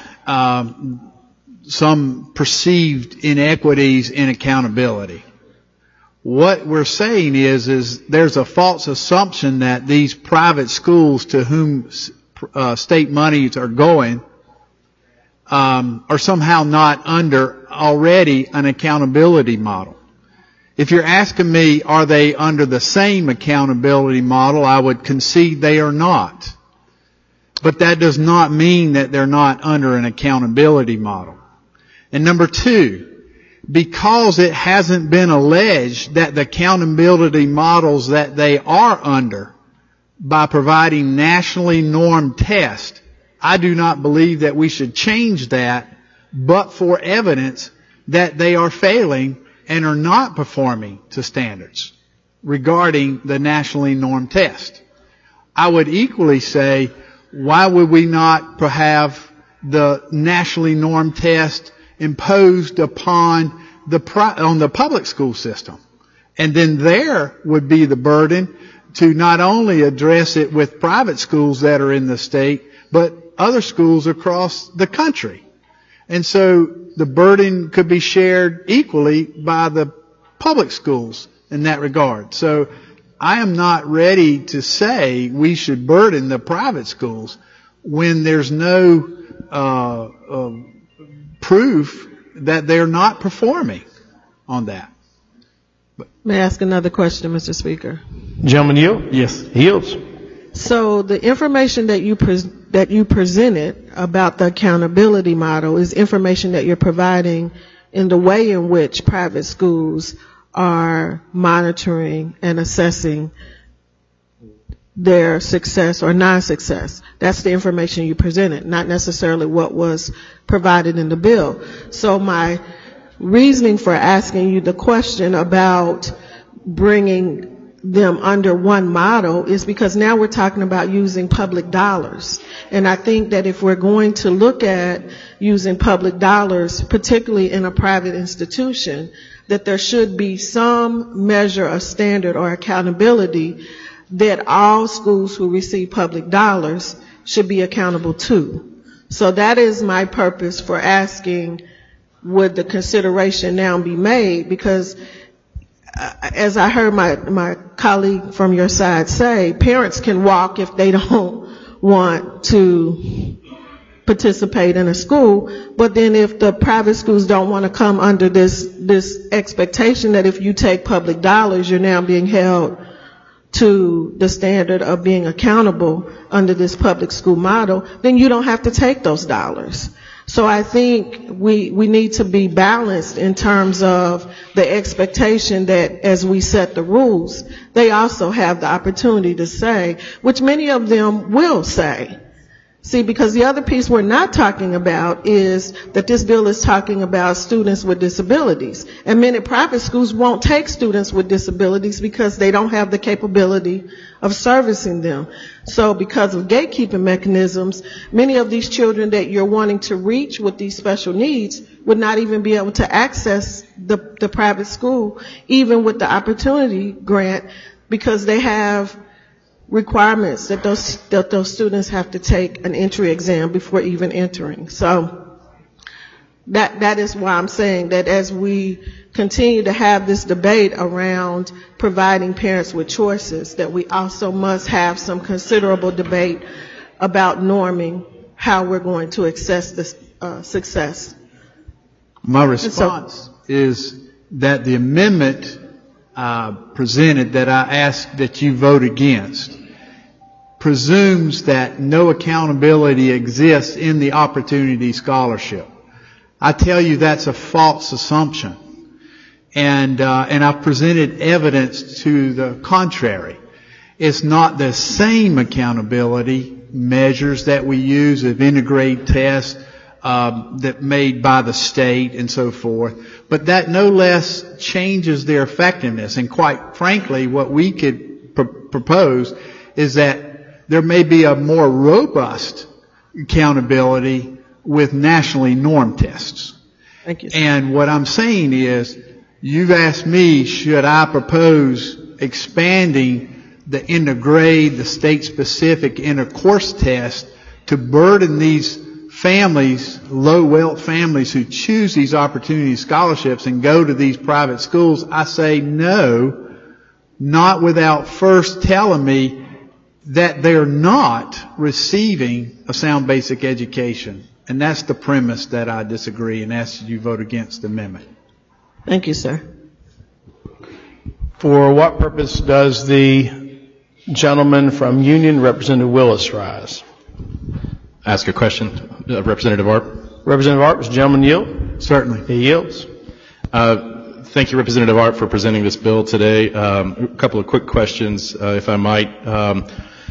some perceived inequities in accountability. What we're saying is there's a false assumption that these private schools to whom state monies are going are somehow not under already an accountability model. If you're asking me, are they under the same accountability model, I would concede they are not. But that does not mean that they're not under an accountability model. And number two, because it hasn't been alleged that the accountability models that they are under by providing nationally normed tests, I do not believe that we should change that but for evidence that they are failing and are not performing to standards regarding the nationally normed test. I would equally say, why would we not have the nationally normed test imposed upon on the public school system? And then there would be the burden to not only address it with private schools that are in the state, but other schools across the country. And so the burden could be shared equally by the public schools in that regard. So I am not ready to say we should burden the private schools when there's no proof that they're not performing. on that. May I ask another question, Mr. Speaker? Gentleman yield? Yes. He yields. So the information that you presented about the accountability model is information that you're providing in the way in which private schools are monitoring and assessing their success or non-success. That's the information you presented, not necessarily what was provided in the bill. So my reasoning for asking you the question about bringing them under one model is because now we're talking about using public dollars. And I think that if we're going to look at using public dollars, particularly in a private institution, that there should be some measure of standard or accountability that all schools who receive public dollars should be accountable to. So that is my purpose for asking, would the consideration now be made? Because as I heard my colleague from your side say, parents can walk if they don't want to participate in a school, but then if the private schools don't want to come under this expectation that if you take public dollars, you're now being held to the standard of being accountable under this public school model, then you don't have to take those dollars. So I think we need to be balanced in terms of the expectation that as we set the rules, they also have the opportunity to say, which many of them will say. See, because the other piece we're not talking about is that this bill is talking about students with disabilities. And many private schools won't take students with disabilities because they don't have the capability of servicing them. So because of gatekeeping mechanisms, many of these children that you're wanting to reach with these special needs would not even be able to access the private school, even with the opportunity grant, because they have requirements that those students have to take an entry exam before even entering. So that is why I'm saying that as we continue to have this debate around providing parents with choices, that we also must have some considerable debate about norming how we're going to assess this success. My response is that the amendment presented that I ask that you vote against presumes that no accountability exists in the Opportunity Scholarship. I tell you that's a false assumption. And I've presented evidence to the contrary. It's not the same accountability measures that we use of integrated tests that made by the state and so forth, but that no less changes their effectiveness. And quite frankly, what we could propose is that there may be a more robust accountability with nationally normed tests. Thank you, sir. And what I'm saying is, you've asked me, should I propose expanding the intergrade, the state-specific inter-course test to burden these families, low-wealth families who choose these opportunity scholarships and go to these private schools? I say no, not without first telling me that they're not receiving a sound basic education. And that's the premise that I disagree and ask you vote against the amendment. Thank you, sir. For what purpose does the gentleman from Union, Representative Willis, rise? Ask a question, Representative Arp. Representative Arp, does the gentleman yield? Certainly. He yields. Thank you, Representative Arp, for presenting this bill today. A couple of quick questions, if I might.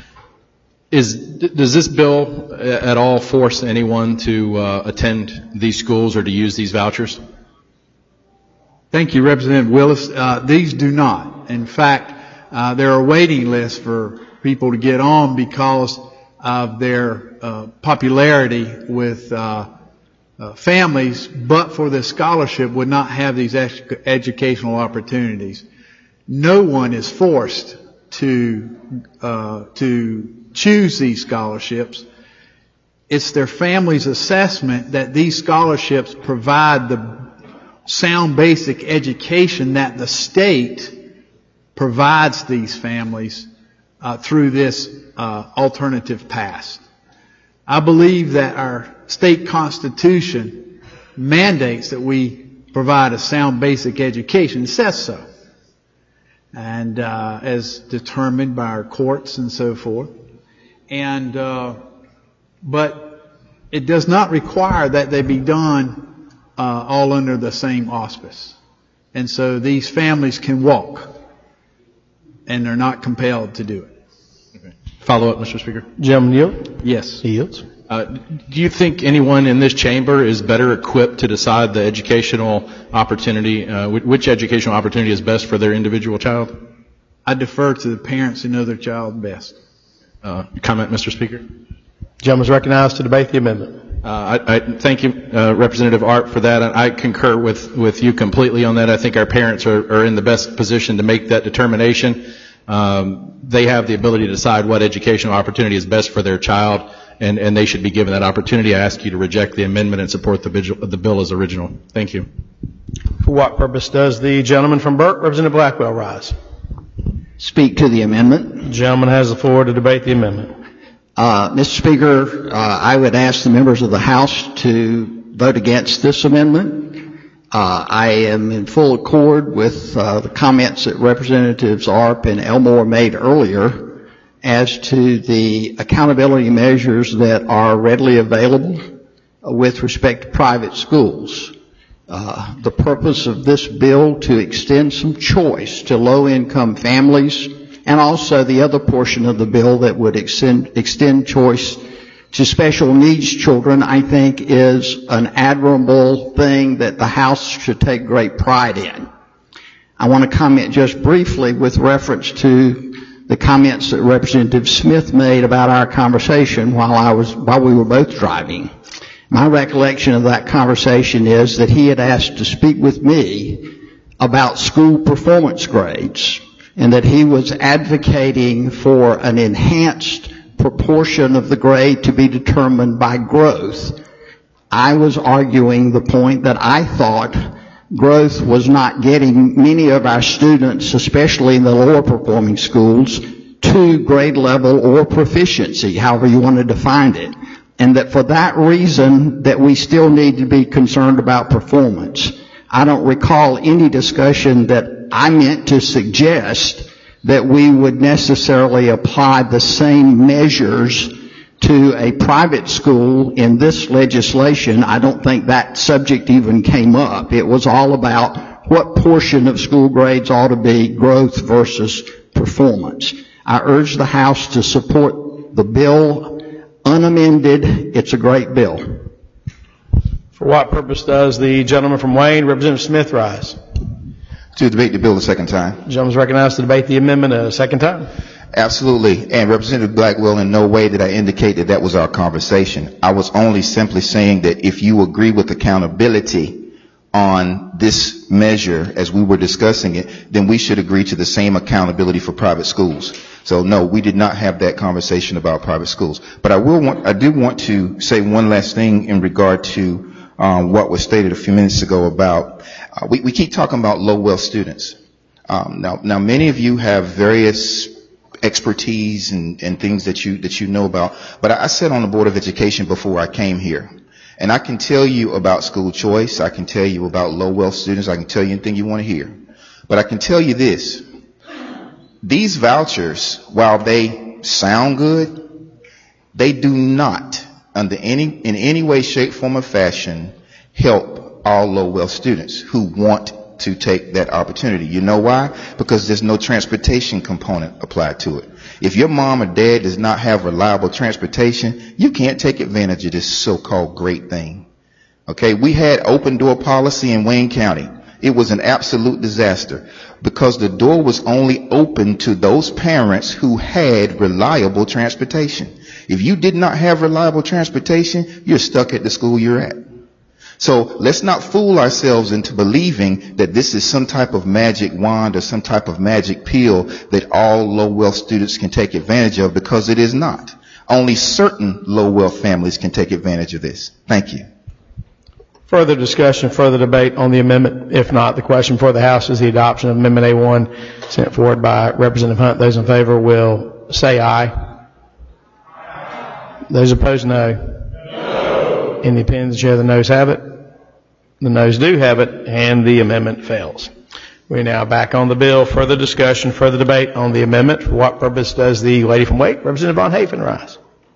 Does this bill at all force anyone to attend these schools or to use these vouchers? Thank you, Representative Willis. These do not. In fact, there are waiting lists for people to get on because of their popularity with families, but for the scholarship would not have these educational opportunities. No one is forced to choose these scholarships. It's their family's assessment that these scholarships provide the sound basic education that the state provides these families through this alternative path. I believe that our state constitution mandates that we provide a sound basic education. It says so. And as determined by our courts and so forth. And but it does not require that they be done all under the same auspice. And so these families can walk, and they're not compelled to do it. Okay. Follow up, Mr. Speaker. Gentleman yield? Yes. He yields. Do you think anyone in this chamber is better equipped to decide the educational opportunity, which educational opportunity is best for their individual child? I defer to the parents who know their child best. Comment, Mr. Speaker? Gentleman is recognized to debate the amendment. I thank you, Representative Art, for that. I concur with you completely on that. I think our parents are in the best position to make that determination. They have the ability to decide what educational opportunity is best for their child, and they should be given that opportunity. I ask you to reject the amendment and support the bill as original. Thank you. For what purpose does the gentleman from Burke, Representative Blackwell, rise? Speak to the amendment. The gentleman has the floor to debate the amendment. Mr. Speaker, I would ask the members of the House to vote against this amendment. I am in full accord with the comments that Representatives Arp and Elmore made earlier as to the accountability measures that are readily available with respect to private schools. The purpose of this bill to extend some choice to low-income families, and also the other portion of the bill that would extend choice to special needs children, I think is an admirable thing that the House should take great pride in. I want to comment just briefly with reference to the comments that Representative Smith made about our conversation while we were both driving. My recollection of that conversation is that he had asked to speak with me about school performance grades, and that he was advocating for an enhanced proportion of the grade to be determined by growth. I was arguing the point that I thought growth was not getting many of our students, especially in the lower performing schools, to grade level or proficiency, however you want to define it. And that for that reason that we still need to be concerned about performance. I don't recall any discussion that I meant to suggest that we would necessarily apply the same measures to a private school in this legislation. I don't think that subject even came up. It was all about what portion of school grades ought to be growth versus performance. I urge the House to support the bill unamended. It's a great bill. For what purpose does the gentleman from Wayne, Representative Smith, rise? To debate the bill a second time. The gentleman is recognized to debate the amendment a second time. Absolutely. And Representative Blackwell, in no way did I indicate that that was our conversation. I was only simply saying that if you agree with accountability on this measure as we were discussing it, then we should agree to the same accountability for private schools. So no, we did not have that conversation about private schools. But I do want to say one last thing in regard to what was stated a few minutes ago about, we keep talking about low-wealth students. Now many of you have various expertise and things that you know about, but I sat on the Board of Education before I came here. And I can tell you about school choice, I can tell you about low-wealth students, I can tell you anything you want to hear. But I can tell you this, these vouchers, while they sound good, they do not, in any way, shape, form, or fashion, help all low-wealth students who want to take that opportunity. You know why? Because there's no transportation component applied to it. If your mom or dad does not have reliable transportation, you can't take advantage of this so-called great thing. Okay, we had open door policy in Wayne County. It was an absolute disaster because the door was only open to those parents who had reliable transportation. If you did not have reliable transportation, you're stuck at the school you're at. So let's not fool ourselves into believing that this is some type of magic wand or some type of magic pill that all low-wealth students can take advantage of, because it is not. Only certain low-wealth families can take advantage of this. Thank you. Further discussion, further debate on the amendment? If not, the question for the House is the adoption of Amendment A1 sent forward by Representative Hunt. Those in favor will say aye. Those opposed, no. In the opinion of the chair, the noes have it. The noes do have it, and the amendment fails. We're now back on the bill. Further discussion, further debate on the amendment. For what purpose does the lady from Wake, Representative Von Hafen, rise?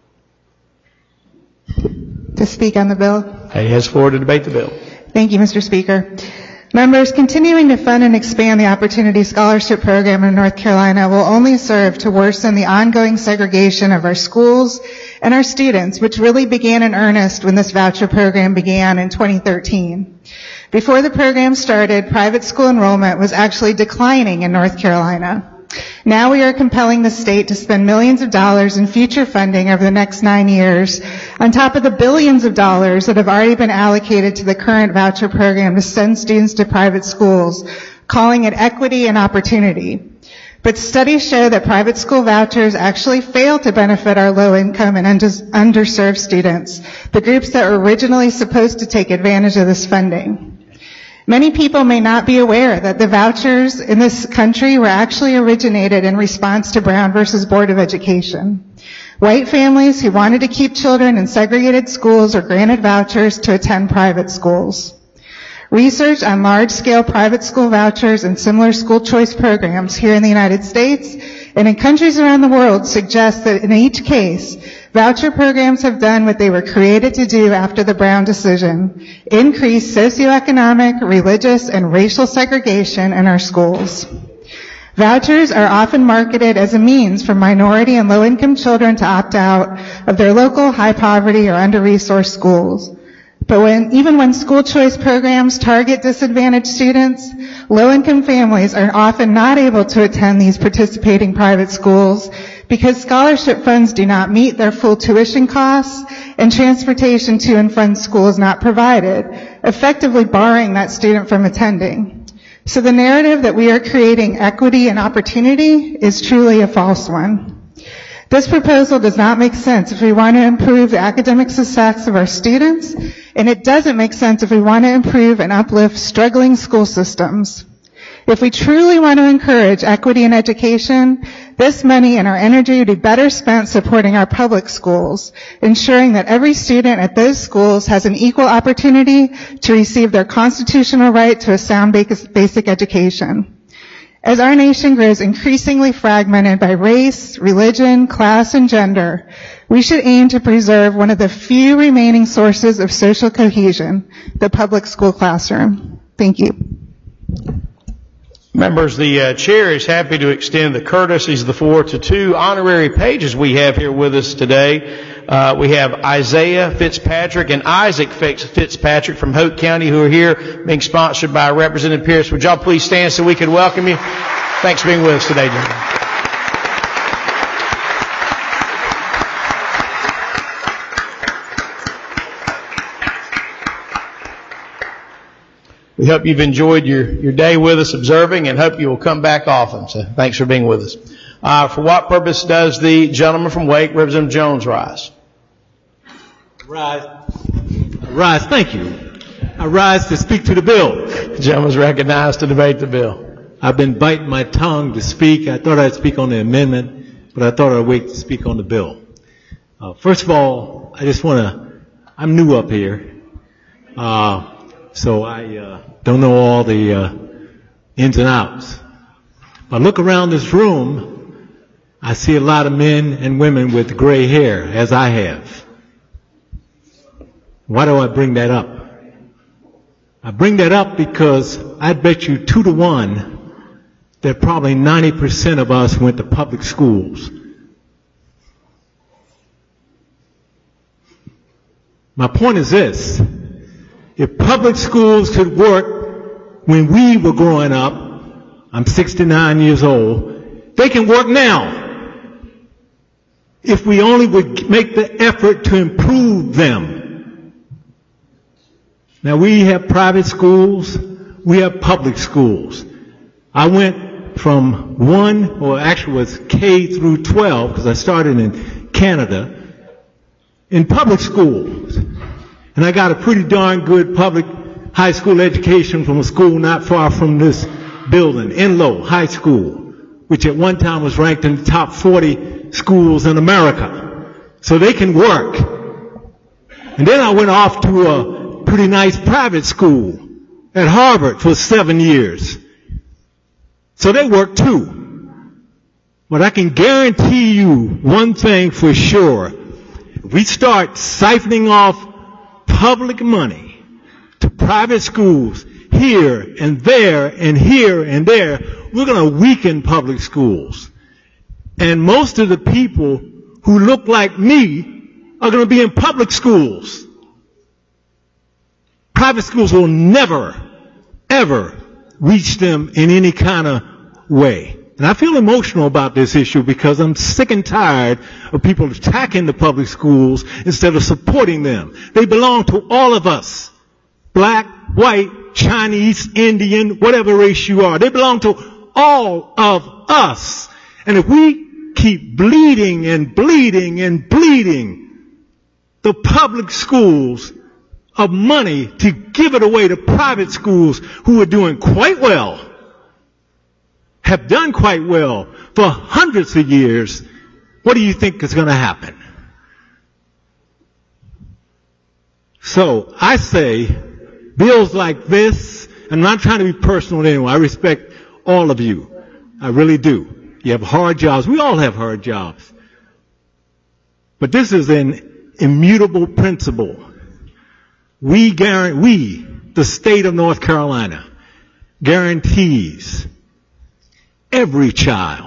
To speak on the bill. He has the floor to debate the bill. Thank you, Mr. Speaker. Members, continuing to fund and expand the Opportunity Scholarship Program in North Carolina will only serve to worsen the ongoing segregation of our schools and our students, which really began in earnest when this voucher program began in 2013. Before the program started, private school enrollment was actually declining in North Carolina. Now we are compelling the state to spend millions of dollars in future funding over the next 9 years, on top of the billions of dollars that have already been allocated to the current voucher program to send students to private schools, calling it equity and opportunity. But studies show that private school vouchers actually fail to benefit our low-income and underserved students, the groups that were originally supposed to take advantage of this funding. Many people may not be aware that the vouchers in this country were actually originated in response to Brown versus Board of Education. White families who wanted to keep children in segregated schools are granted vouchers to attend private schools. Research on large-scale private school vouchers and similar school choice programs here in the United States and in countries around the world suggests that in each case, voucher programs have done what they were created to do after the Brown decision: increase socioeconomic, religious, and racial segregation in our schools. Vouchers are often marketed as a means for minority and low-income children to opt out of their local high-poverty or under-resourced schools. But even when school choice programs target disadvantaged students, low-income families are often not able to attend these participating private schools because scholarship funds do not meet their full tuition costs and transportation to and from school is not provided, effectively barring that student from attending. So the narrative that we are creating equity and opportunity is truly a false one. This proposal does not make sense if we want to improve the academic success of our students, and it doesn't make sense if we want to improve and uplift struggling school systems. If we truly want to encourage equity in education, this money and our energy would be better spent supporting our public schools, ensuring that every student at those schools has an equal opportunity to receive their constitutional right to a sound basic education. As our nation grows increasingly fragmented by race, religion, class, and gender, we should aim to preserve one of the few remaining sources of social cohesion, the public school classroom. Thank you. Members, the chair is happy to extend the courtesies of the floor to two honorary pages we have here with us today. We have Isaiah Fitzpatrick and Isaac Fitzpatrick from Hoke County, who are here being sponsored by Representative Pierce. Would y'all please stand so we can welcome you? Thanks for being with us today, gentlemen. We hope you've enjoyed your day with us observing and hope you will come back often. So thanks for being with us. For what purpose does the gentleman from Wake, Representative Jones, rise? Rise, thank you. I rise to speak to the bill. The gentleman is recognized to debate the bill. I've been biting my tongue to speak. I thought I'd speak on the amendment, but I thought I'd wait to speak on the bill. First of all, I just I'm new up here. So I don't know all the ins and outs. If I look around this room, I see a lot of men and women with gray hair, as I have. Why do I bring that up? I bring that up because I bet you 2 to 1 that probably 90% of us went to public schools. My point is this. If public schools could work when we were growing up, I'm 69 years old, they can work now. If we only would make the effort to improve them. Now we have private schools, we have public schools. I went from was K through 12, because I started in Canada, in public schools. And I got a pretty darn good public high school education from a school not far from this building, Enloe High School, which at one time was ranked in the top 40 schools in America. So they can work. And then I went off to a pretty nice private school at Harvard for 7 years. So they work too. But I can guarantee you one thing for sure. If we start siphoning off public money to private schools here and there and here and there, we're going to weaken public schools. And most of the people who look like me are going to be in public schools. Private schools will never, ever reach them in any kind of way. And I feel emotional about this issue because I'm sick and tired of people attacking the public schools instead of supporting them. They belong to all of us. Black, white, Chinese, Indian, whatever race you are. They belong to all of us. And if we keep bleeding and bleeding and bleeding the public schools of money to give it away to private schools who are doing quite well, have done quite well for hundreds of years, what do you think is going to happen? So I say bills like this, I'm not trying to be personal to anyone. I respect all of you. I really do. You have hard jobs. We all have hard jobs. But this is an immutable principle. We, the state of North Carolina, guarantees every child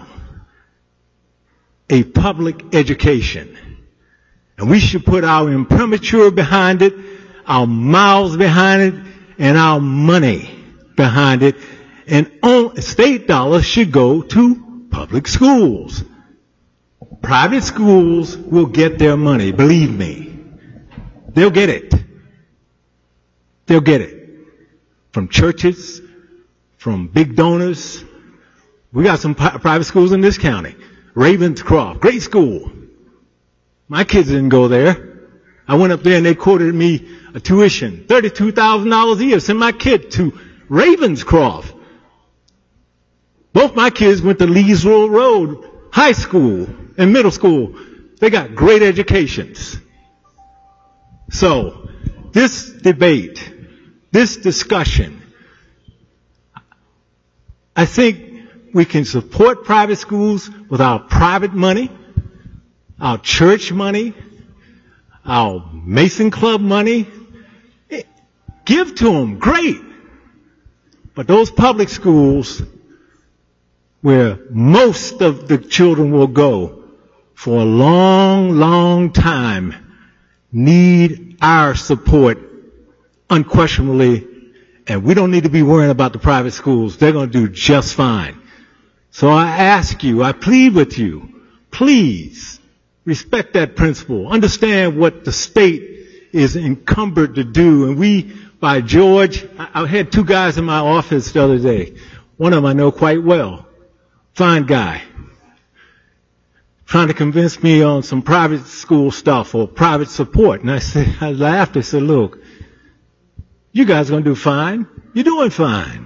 a public education. And we should put our imprimatur behind it, our mouths behind it, and our money behind it. And state dollars should go to public schools. Private schools will get their money, believe me. They'll get it. They'll get it. From churches, from big donors. We got some private schools in this county. Ravenscroft, great school. My kids didn't go there. I went up there and they quoted me a tuition, $32,000 a year. Send my kid to Ravenscroft. Both my kids went to Leesville Road High School and middle school. They got great educations. So, this debate, this discussion, I think we can support private schools with our private money, our church money, our Mason Club money. Give to them, great. But those public schools where most of the children will go for a long, long time need our support unquestionably. And we don't need to be worrying about the private schools. They're going to do just fine. So I ask you, I plead with you, please respect that principle. Understand what the state is encumbered to do. And we, by George, I had two guys in my office the other day. One of them I know quite well. Fine guy. Trying to convince me on some private school stuff or private support. And I laughed. I said, look, you guys are going to do fine. You're doing fine.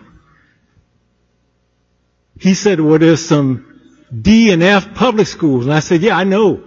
He said, well, there's some D and F public schools. And I said, yeah, I know.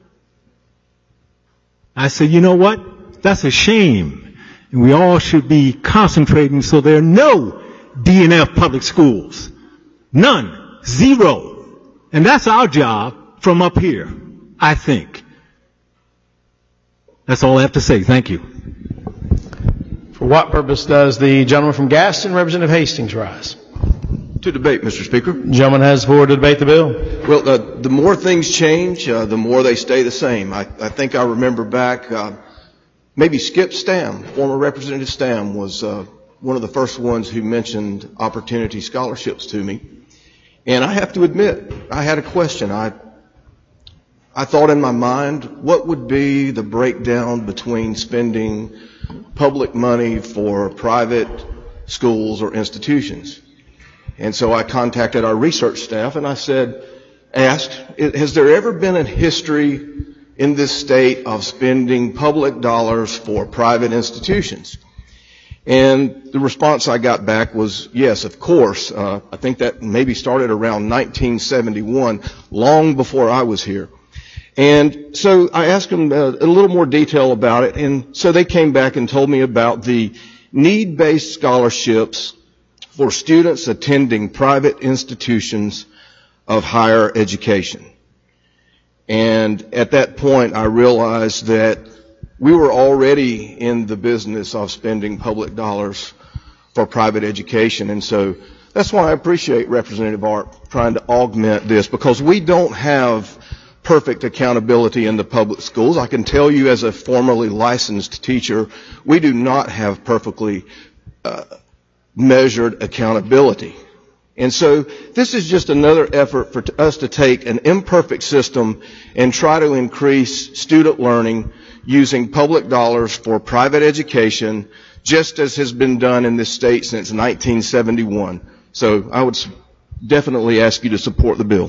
I said, you know what? That's a shame. And we all should be concentrating so there are no D and F public schools. None. Zero. And that's our job from up here, I think. That's all I have to say. Thank you. For what purpose does the gentleman from Gaston, Representative Hastings, rise? To debate, Mr. Speaker. The gentleman has the floor to debate the bill. Well, the more things change, the more they stay the same. I think I remember back, maybe Skip Stam, former Representative Stam, was one of the first ones who mentioned opportunity scholarships to me. And I have to admit, I had a question. I thought in my mind, what would be the breakdown between spending public money for private schools or institutions? And so I contacted our research staff and I asked, has there ever been a history in this state of spending public dollars for private institutions? And the response I got back was, yes, of course. I think that maybe started around 1971, long before I was here. And so I asked them a little more detail about it, and so they came back and told me about the need-based scholarships for students attending private institutions of higher education. And at that point, I realized that we were already in the business of spending public dollars for private education. And so that's why I appreciate Representative Art trying to augment this, because we don't have perfect accountability in the public schools. I can tell you as a formerly licensed teacher, we do not have perfectly measured accountability. And so this is just another effort for us to take an imperfect system and try to increase student learning using public dollars for private education, just as has been done in this state since 1971. So I would definitely ask you to support the bill.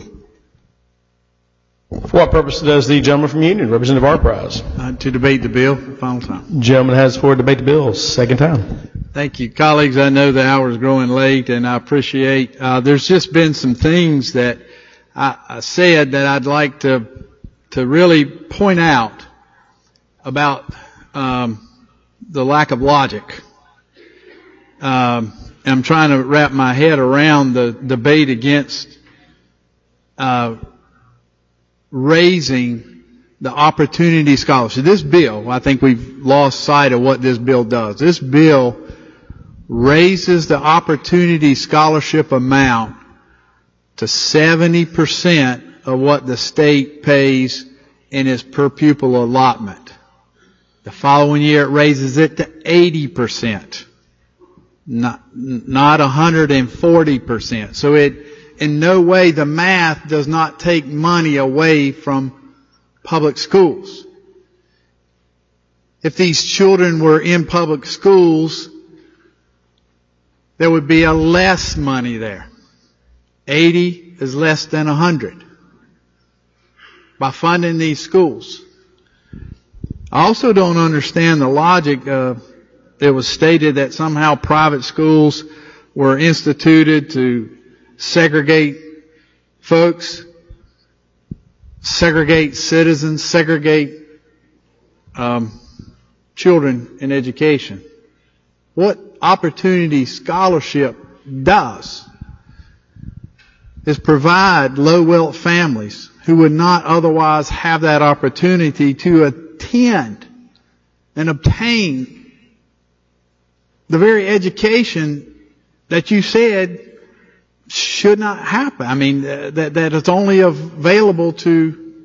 For what purpose does the gentleman from Union, Representative Art, rise? To debate the bill, final time. Gentleman has the floor to debate the bill, second time. Thank you. Colleagues, I know the hour is growing late, and I appreciate, there's just been some things that I said that I'd like to really point out about the lack of logic. I'm trying to wrap my head around the debate against raising the opportunity scholarship. This bill, I think we've lost sight of what this bill does. This bill raises the opportunity scholarship amount to 70% of what the state pays in its per pupil allotment. The following year it raises it to 80%, not 140%. So in no way the math does not take money away from public schools. If these children were in public schools, there would be a less money there. 80 is less than 100 by funding these schools. I also don't understand the logic. It was stated that somehow private schools were instituted to segregate folks, segregate citizens, segregate children in education. What Opportunity Scholarship does is provide low-wealth families who would not otherwise have that opportunity to attend and obtain the very education that you said should not happen. I mean, that it's only available to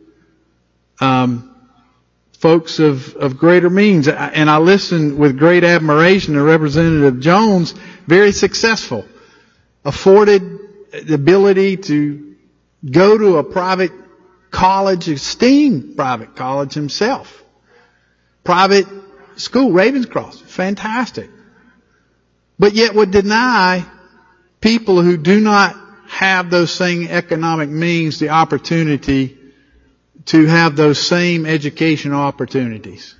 folks of greater means. And I listened with great admiration to Representative Jones, very successful, afforded the ability to go to a private college, esteemed private college himself. Private school, Ravenscroft, fantastic. But yet would deny people who do not have those same economic means the opportunity to have those same educational opportunities.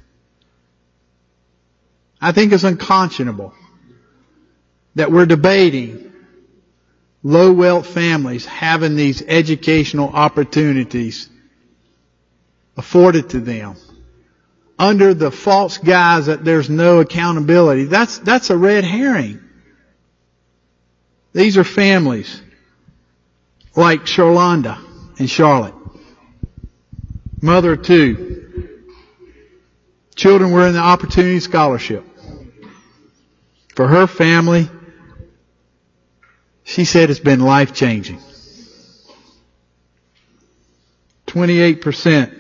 I think it's unconscionable that we're debating low wealth families having these educational opportunities afforded to them under the false guise that there's no accountability. That's a red herring. These are families like Sherlonda in Charlotte. Mother of two. Children were in the Opportunity Scholarship. For her family, she said it's been life-changing. 28%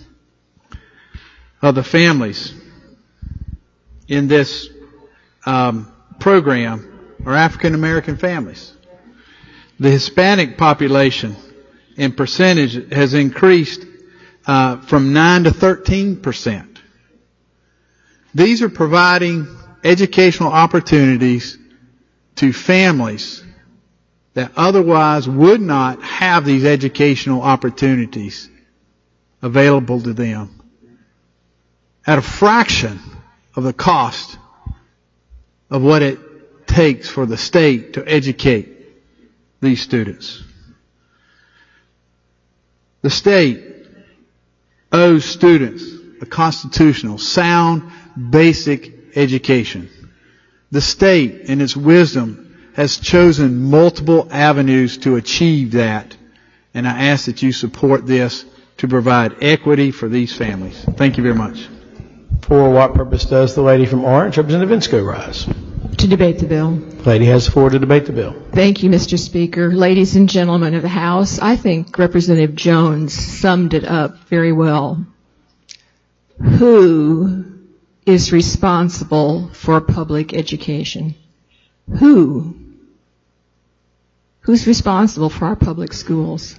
of the families in this program are African American families. The Hispanic population in percentage has increased from 9 to 13%. These are providing educational opportunities to families that otherwise would not have these educational opportunities available to them at a fraction of the cost of what it takes for the state to educate these students. The state owes students a constitutional, sound, basic education. The state, in its wisdom, has chosen multiple avenues to achieve that, and I ask that you support this to provide equity for these families. Thank you very much. For what purpose does the lady from Orange, Representative Insco, rise? To debate the bill. Lady has the floor to debate the bill. Thank you, Mr. Speaker. Ladies and gentlemen of the House, I think Representative Jones summed it up very well. Who is responsible for public education? Who? Who's responsible for our public schools?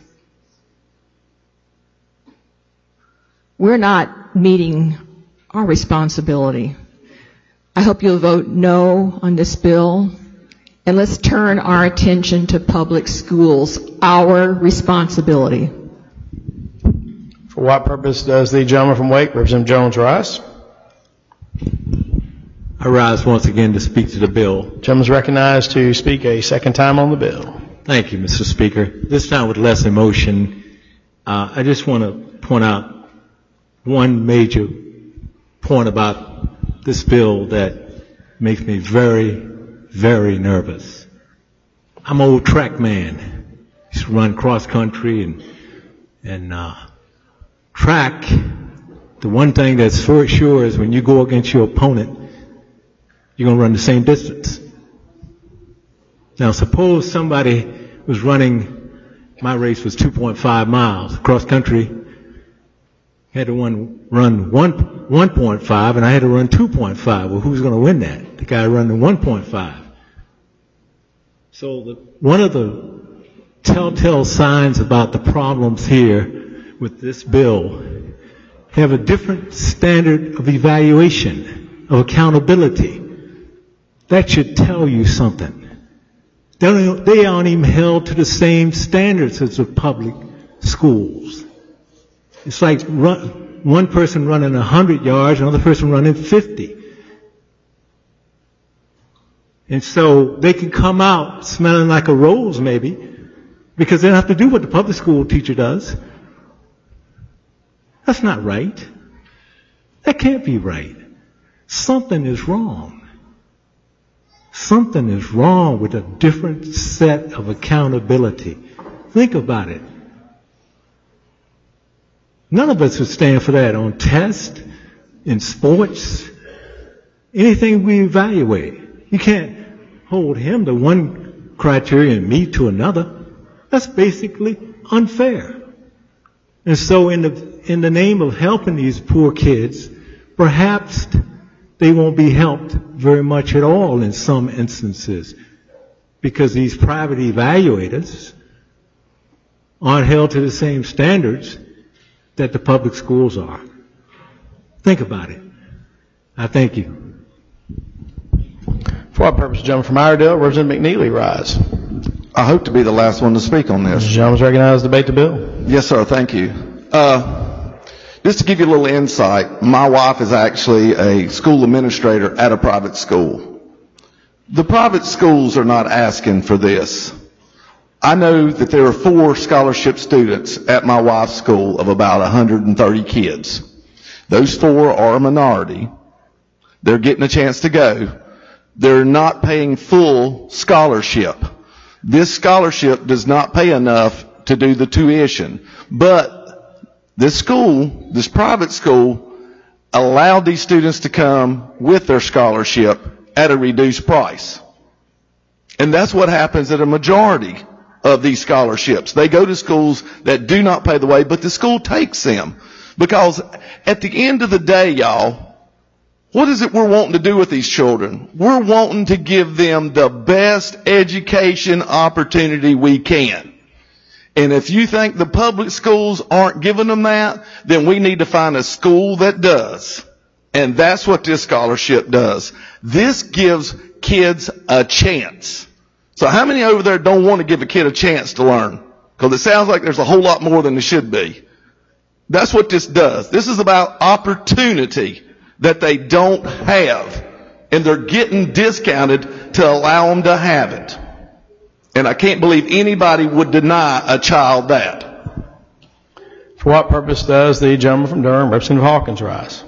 We're not meeting our responsibility. I hope you'll vote no on this bill, and let's turn our attention to public schools, our responsibility. For what purpose does the gentleman from Wake, Representative Jones, rise? I rise once again to speak to the bill. Gentleman's recognized to speak a second time on the bill. Thank you, Mr. Speaker. This time with less emotion. I just want to point out one major point about this bill that makes me very, very nervous. I'm an old track man. Used to run cross country and track. The one thing that's for sure is when you go against your opponent, you're going to run the same distance. Now, suppose somebody was running, my race was 2.5 miles cross country. Had to run 1.5 and I had to run 2.5. Well, who's going to win that? The guy running 1.5. So one of the telltale signs about the problems here with this bill have a different standard of evaluation, of accountability. That should tell you something. They aren't even held to the same standards as the public schools. It's like one person running 100 yards, another person running 50. And so they can come out smelling like a rose maybe, because they don't have to do what the public school teacher does. That's not right. That can't be right. Something is wrong. Something is wrong with a different set of accountability. Think about it. None of us would stand for that on tests, in sports, anything we evaluate. You can't hold him to one criteria and me to another. That's basically unfair. And so in the name of helping these poor kids, perhaps they won't be helped very much at all in some instances, because these private evaluators aren't held to the same standards that the public schools are. Think about it. I thank you. For what purpose, gentleman from Iredell, Representative McNeely, rise. I hope to be the last one to speak on this. The gentleman's recognized to debate the bill. Yes, sir. Thank you. Just to give you a little insight, my wife is actually a school administrator at a private school. The private schools are not asking for this. I know that there are 4 scholarship students at my wife's school of about 130 kids. Those 4 are a minority. They're getting a chance to go. They're not paying full scholarship. This scholarship does not pay enough to do the tuition. But this school, this private school, allowed these students to come with their scholarship at a reduced price. And that's what happens at a majority of these scholarships. They go to schools that do not pay the way, but the school takes them. Because at the end of the day, y'all, what is it we're wanting to do with these children? We're wanting to give them the best education opportunity we can. And if you think the public schools aren't giving them that, then we need to find a school that does. And that's what this scholarship does. This gives kids a chance. So how many over there don't want to give a kid a chance to learn? Because it sounds like there's a whole lot more than there should be. That's what this does. This is about opportunity that they don't have. And they're getting discounted to allow them to have it. And I can't believe anybody would deny a child that. For what purpose does the gentleman from Durham, Representative Hawkins, rise?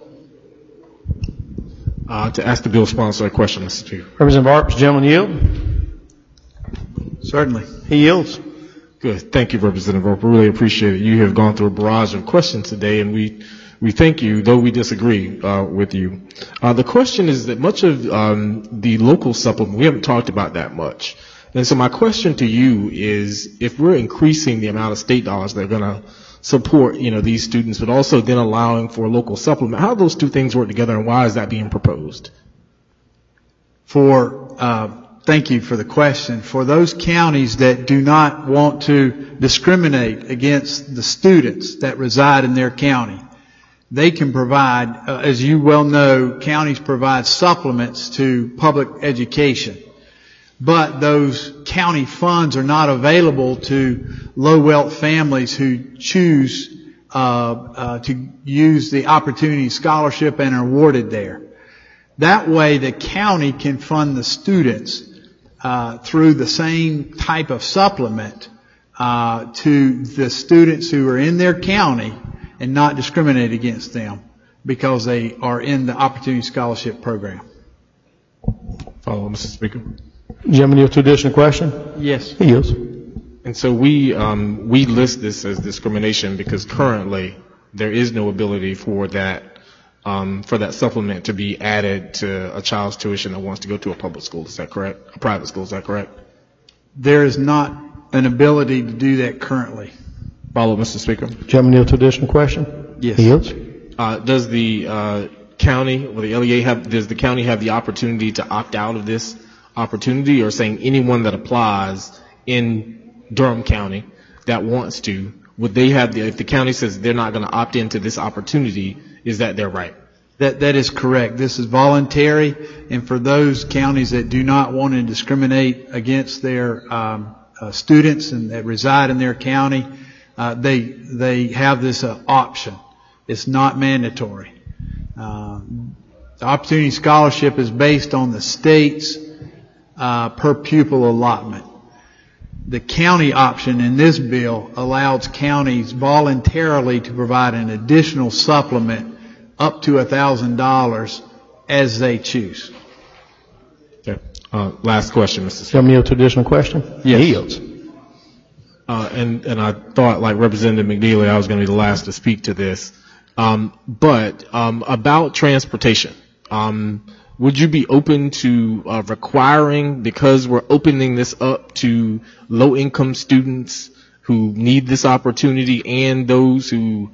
To ask the bill sponsor a question, Mr. Speaker. Representative Arp, does the gentleman yield? Certainly. He yields. Good. Thank you, Representative Arp. I really appreciate it. You have gone through a barrage of questions today, and we thank you, though we disagree with you. The question is that much of the local supplement, we haven't talked about that much. And so my question to you is, if we're increasing the amount of state dollars that are going to support, these students, but also then allowing for a local supplement, how do those two things work together, and why is that being proposed? Thank you for the question. For those counties that do not want to discriminate against the students that reside in their county, they can provide, as you well know, counties provide supplements to public education. But those county funds are not available to low-wealth families who choose to use the Opportunity Scholarship and are awarded there. That way the county can fund the students through the same type of supplement to the students who are in their county and not discriminate against them because they are in the Opportunity Scholarship Program. Follow, Mr. Speaker. Gentleman, yield to additional question? Yes. He yields. And so we list this as discrimination because currently there is no ability for that supplement to be added to a child's tuition that wants to go to a public school. Is that correct? A private school, is that correct? There is not an ability to do that currently. Follow, Mr. Speaker. Gentleman, yield to additional question? Yes. He yields. Does the county or the LEA does the county have the opportunity to opt out of this opportunity, or saying anyone that applies in Durham County that wants to, would they have if the county says they're not going to opt into this opportunity, is that their right? That is correct. This is voluntary, and for those counties that do not want to discriminate against their students and that reside in their county, they have this option. It's not mandatory. The Opportunity Scholarship is based on the state's per pupil allotment. The county option in this bill allows counties voluntarily to provide an additional supplement up to $1,000 as they choose. Okay. Last question, Mr. Speaker. Gentleman, yield to additional question? Yes. He yields. And I thought, like Representative McNeely, I was going to be the last to speak to this. But about transportation, would you be open to requiring, because we're opening this up to low-income students who need this opportunity and those who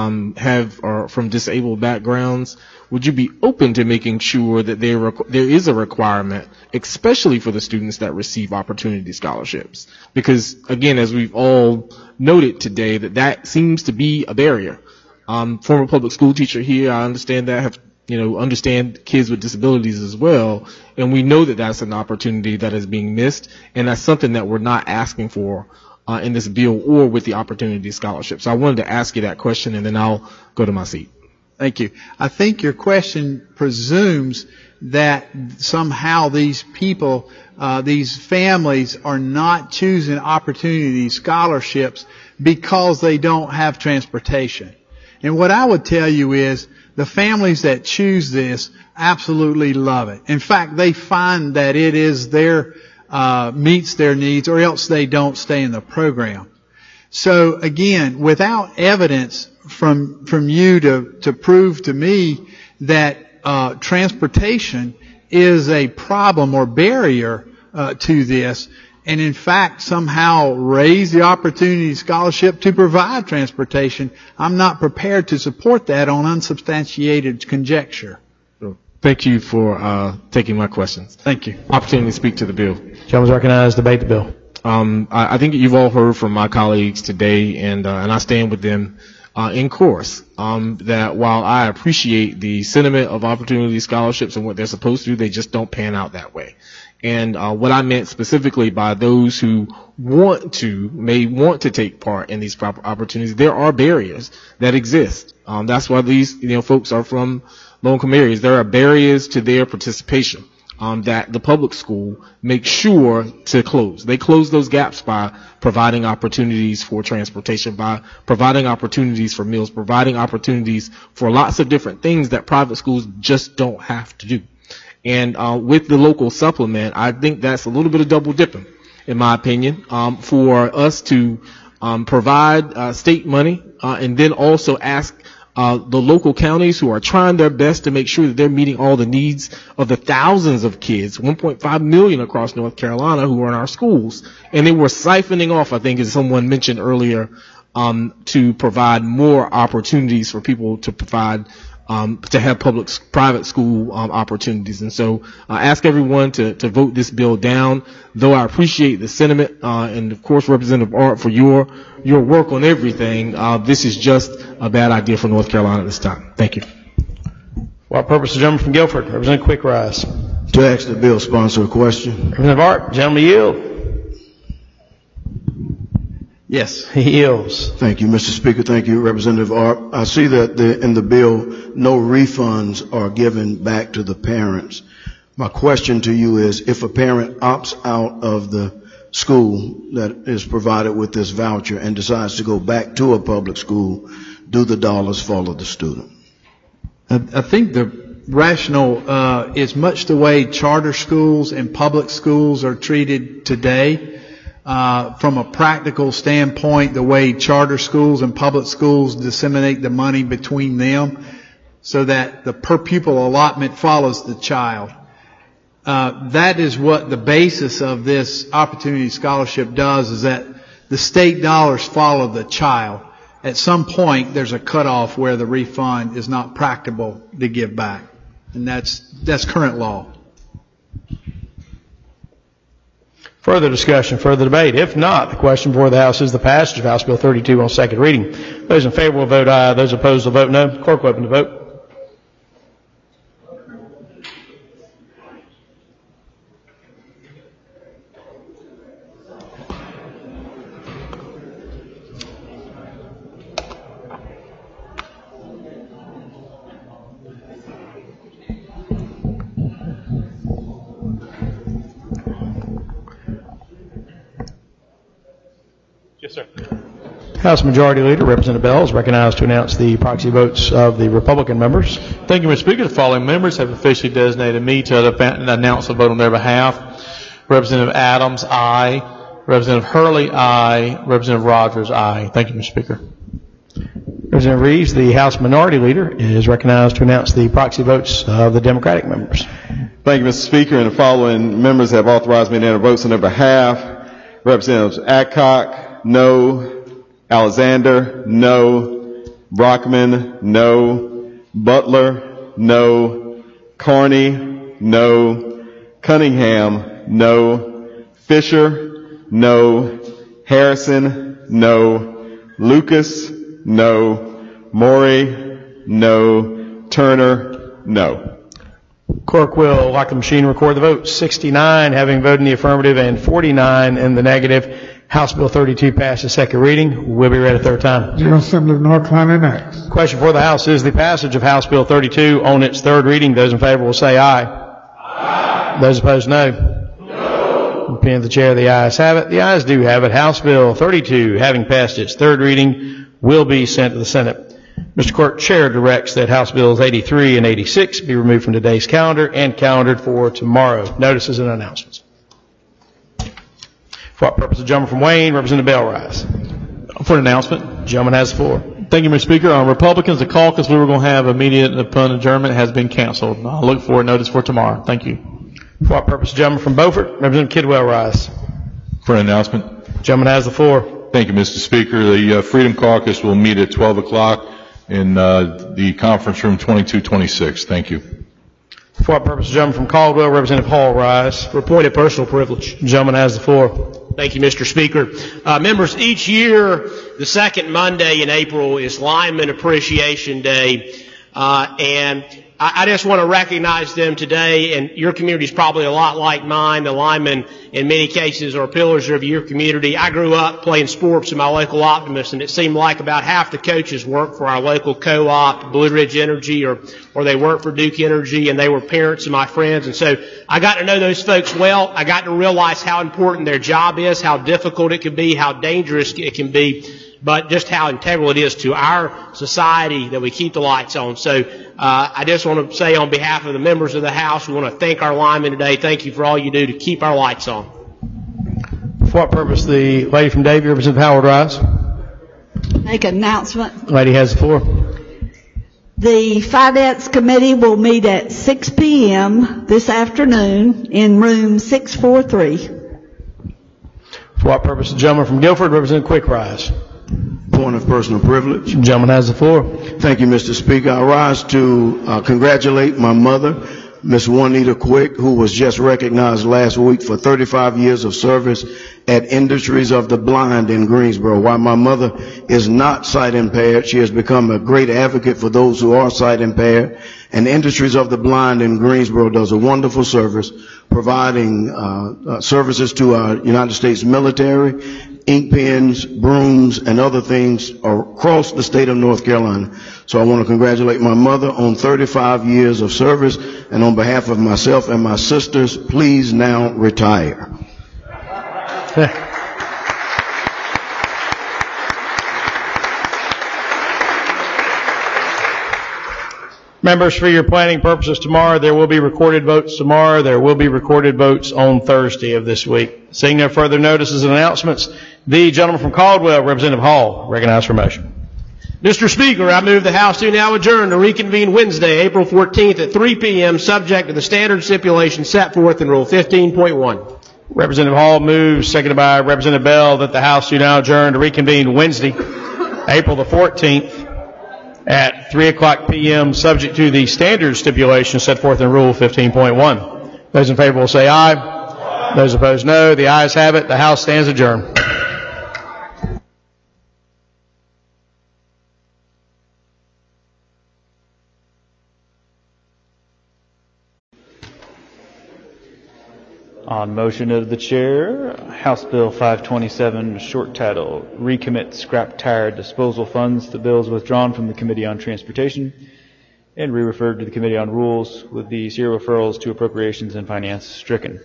are from disabled backgrounds, would you be open to making sure that there is a requirement, especially for the students that receive opportunity scholarships? Because, again, as we've all noted today, that seems to be a barrier. Former public school teacher here, I understand that, understand kids with disabilities as well, and we know that that's an opportunity that is being missed, and that's something that we're not asking for in this bill or with the Opportunity Scholarship. So I wanted to ask you that question, and then I'll go to my seat. Thank you. I think your question presumes that somehow these people, these families are not choosing Opportunity Scholarships because they don't have transportation. And what I would tell you is the families that choose this absolutely love it. In fact, they find that it is meets their needs, or else they don't stay in the program. So again, without evidence from you to prove to me that transportation is a problem or barrier to this, and in fact somehow raise the Opportunity Scholarship to provide transportation, I'm not prepared to support that on unsubstantiated conjecture. Thank you for taking my questions. Thank you. Opportunity to speak to the bill. Gentleman's recognized. Debate the bill. I think you've all heard from my colleagues today, and I stand with them in chorus, that while I appreciate the sentiment of Opportunity Scholarships and what they're supposed to do, they just don't pan out that way. And what I meant specifically by those who may want to take part in these proper opportunities, there are barriers that exist. That's why these folks are from low-income areas. There are barriers to their participation. that the public school makes sure to close. They close those gaps by providing opportunities for transportation, by providing opportunities for meals, providing opportunities for lots of different things that private schools just don't have to do. And with the local supplement, I think that's a little bit of double dipping, in my opinion, for us to provide state money and then also ask the local counties who are trying their best to make sure that they're meeting all the needs of the thousands of kids, 1.5 million across North Carolina who are in our schools. And they were siphoning off, I think, as someone mentioned earlier, to provide more opportunities for people to provide to have private school opportunities. And so I ask everyone to vote this bill down, though I appreciate the sentiment and, of course, Representative Art, for your work on everything. This is just a bad idea for North Carolina at this time. Thank you. What purpose, the gentleman from Guilford? Representative Quick Rise. To ask the bill sponsor a question. Representative Art, gentleman yield. Yes. He yields. Thank you, Mr. Speaker. Thank you, Representative Art. I see that in the bill, no refunds are given back to the parents. My question to you is, if a parent opts out of the school that is provided with this voucher and decides to go back to a public school, do the dollars follow the student? I think the rationale is much the way charter schools and public schools are treated today. From a practical standpoint, the way charter schools and public schools disseminate the money between them so that the per pupil allotment follows the child. That is what the basis of this opportunity scholarship does, is that the state dollars follow the child. At some point, there's a cutoff where the refund is not practicable to give back. And that's current law. Further discussion, further debate? If not, the question before the House is the passage of House Bill 32 on second reading. Those in favor will vote aye. Those opposed will vote no. Clerk will open the vote. Yes, sir. House Majority Leader, Representative Bell, is recognized to announce the proxy votes of the Republican members. Thank you, Mr. Speaker. The following members have officially designated me to announce a vote on their behalf. Representative Adams, aye. Representative Hurley, aye. Representative Rogers, aye. Thank you, Mr. Speaker. Representative Reeves, the House Minority Leader, is recognized to announce the proxy votes of the Democratic members. Thank you, Mr. Speaker. And the following members have authorized me to enter votes on their behalf. Representatives Adcock, no. Alexander, no. Brockman, no. Butler, no. Carney, no. Cunningham, no. Fisher, no. Harrison, no. Lucas, no. Morey, no. Turner, no. Clerk will, like the machine, record the vote. 69 having voted in the affirmative and 49 in the negative. House Bill 32 passes second reading. Will be read a third time. General Assembly of North Carolina enacts. Question for the House is the passage of House Bill 32 on its third reading. Those in favor will say aye. Aye. Those opposed, no. No. Opinion of the chair, the ayes have it. The ayes do have it. House Bill 32, having passed its third reading, will be sent to the Senate. Mr. Clerk, Chair directs that House Bills 83 and 86 be removed from today's calendar and calendared for tomorrow. Notices and announcements. For what purpose? The gentleman from Wayne, Representative Bell, rise. For an announcement. The gentleman has the floor. Thank you, Mr. Speaker. On Republicans, the caucus we were going to have immediate upon adjournment has been canceled. I'll look for a notice for tomorrow. Thank you. For what purpose? The gentleman from Beaufort, Representative Kidwell, rise. For an announcement. The gentleman has the floor. Thank you, Mr. Speaker. The Freedom Caucus will meet at 12 o'clock in the conference room 2226. Thank you. For what purpose? The gentleman from Caldwell, Representative Hall, rise. For a point of personal privilege. The gentleman has the floor. Thank you, Mr. Speaker. Members, each year, the second Monday in April is Lineman Appreciation Day. And I just want to recognize them today, and your community is probably a lot like mine. The linemen in many cases are pillars of your community. I grew up playing sports in my local Optimist, and it seemed like about half the coaches worked for our local co-op, Blue Ridge Energy, or they worked for Duke Energy, and they were parents of my friends. And so I got to know those folks well. I got to realize how important their job is, how difficult it can be, how dangerous it can be, but just how integral it is to our society that we keep the lights on. So I just want to say on behalf of the members of the House, we want to thank our linemen today. Thank you for all you do to keep our lights on. For what purpose the lady from Davie, Representative Howard, rise? Make an announcement. Lady has the floor. The Finance Committee will meet at 6 p.m. this afternoon in room 643. For what purpose the gentleman from Guilford, Representative Quick, rise? Point of personal privilege. The gentleman has the floor. Thank you, Mr. Speaker. I rise to congratulate my mother, Ms. Juanita Quick, who was just recognized last week for 35 years of service at Industries of the Blind in Greensboro. While my mother is not sight impaired, she has become a great advocate for those who are sight impaired. And Industries of the Blind in Greensboro does a wonderful service, providing services to our United States military, ink pens, brooms, and other things across the state of North Carolina. So I want to congratulate my mother on 35 years of service, and on behalf of myself and my sisters, please now retire. Members, for your planning purposes tomorrow, there will be recorded votes tomorrow. There will be recorded votes on Thursday of this week. Seeing no further notices and announcements, the gentleman from Caldwell, Representative Hall, recognized for motion. Mr. Speaker, I move the House to now adjourn to reconvene Wednesday, April 14th at 3 p.m., subject to the standard stipulations set forth in Rule 15.1. Representative Hall moves, seconded by Representative Bell, that the House do now adjourn to reconvene Wednesday, April the 14th at 3 o'clock p.m., subject to the standard stipulations set forth in Rule 15.1. Those in favor will say aye. Those opposed, no. The ayes have it. The House stands adjourned. On motion of the chair, House Bill 527, short title, Recommit Scrap Tire Disposal Funds. The bill is withdrawn from the Committee on Transportation and re-referred to the Committee on Rules with the zero referrals to Appropriations and Finance stricken.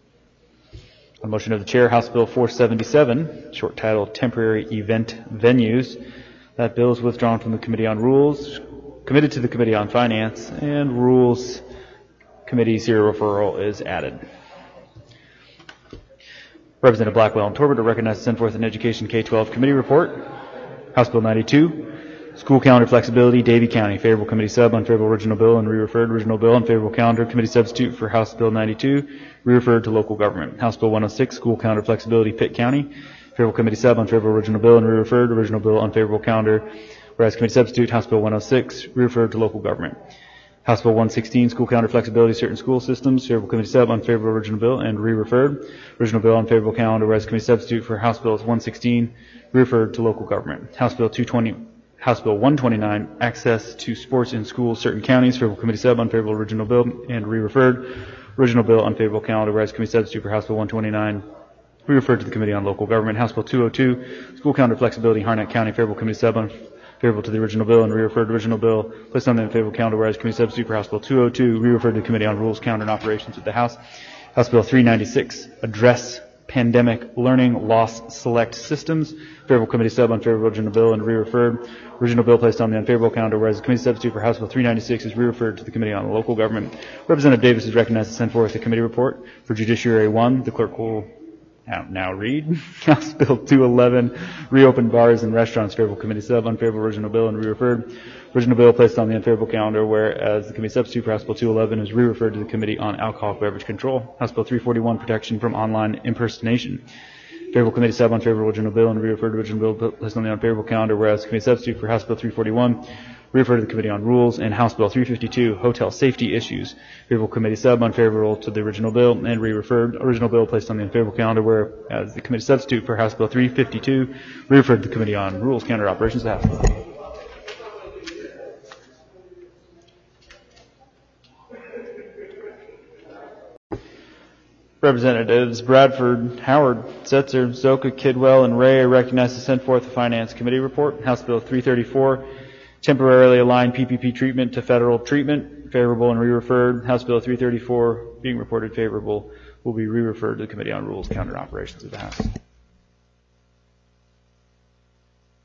On motion of the chair, House Bill 477, short title, Temporary Event Venues. That bill is withdrawn from the Committee on Rules, committed to the Committee on Finance, and Rules Committee zero referral is added. Representative Blackwell and Torbert are recognized to send forth an Education K-12 Committee report. House Bill 92, School Calendar Flexibility, Davie County. Favorable Committee sub, unfavorable original bill, and re-referred original bill. Unfavorable calendar Committee substitute for House Bill 92, re-referred to local government. House Bill 106, School Calendar Flexibility, Pitt County. Favorable Committee sub, unfavorable original bill, and re-referred original bill, unfavorable calendar. Whereas Committee substitute, House Bill 106, re-referred to local government. House Bill 116, School Calendar Flexibility, Certain School Systems. Favorable Committee sub, unfavorable original bill, and re-referred. Original bill, unfavorable calendar. Whereas Committee substitute for House Bill 116, re-referred to local government. House Bill 129, Access to Sports in Schools, Certain Counties. Favorable Committee sub, unfavorable original bill, and re-referred. Original bill, unfavorable calendar. Whereas Committee substitute for House Bill 129, re-referred to the Committee on Local Government. House Bill 202, School Calendar Flexibility, Harnett County. Favorable Committee sub, unfavorable to the original bill, and re-referred original bill, placed on the unfavorable calendar. Whereas Committee substitute for House Bill 202, re-referred to the Committee on Rules, Calendar, and Operations of the House. House Bill 396, Address Pandemic Learning Loss Select Systems. Favorable Committee sub, unfavorable original bill, and re-referred. Original bill placed on the unfavorable calendar, whereas the Committee substitute for House Bill 396 is re-referred to the Committee on Local Government. Representative Davis is recognized to send forth the committee report. For Judiciary 1, the clerk will now read. House Bill 211, Reopen Bars and Restaurants. Favorable Committee sub, unfavorable original bill, and re-referred. Original bill placed on the unfavorable calendar, whereas the Committee substitute for House Bill 211 is re-referred to the Committee on Alcoholic Beverage Control. House Bill 341, Protection from Online Impersonation. Favorable Committee sub, unfavorable original bill, and re-referred to original bill placed on the unfavorable calendar, whereas the Committee substitute for House Bill 341 re-referred to the Committee on Rules. And House Bill 352, Hotel Safety Issues. Favorable Committee sub, unfavorable to the original bill, and re-referred. Original bill placed on the unfavorable calendar, whereas the Committee substitute for House Bill 352 re-referred to the Committee on Rules, Calendar, Operations of the House. Representatives Bradford, Howard, Setzer, Zoka, Kidwell, and Ray are recognized to send forth the Finance Committee report. House Bill 334, temporarily align PPP treatment to federal treatment, favorable and re-referred. House Bill 334, being reported favorable, will be re-referred to the Committee on Rules, Counter Operations of the House.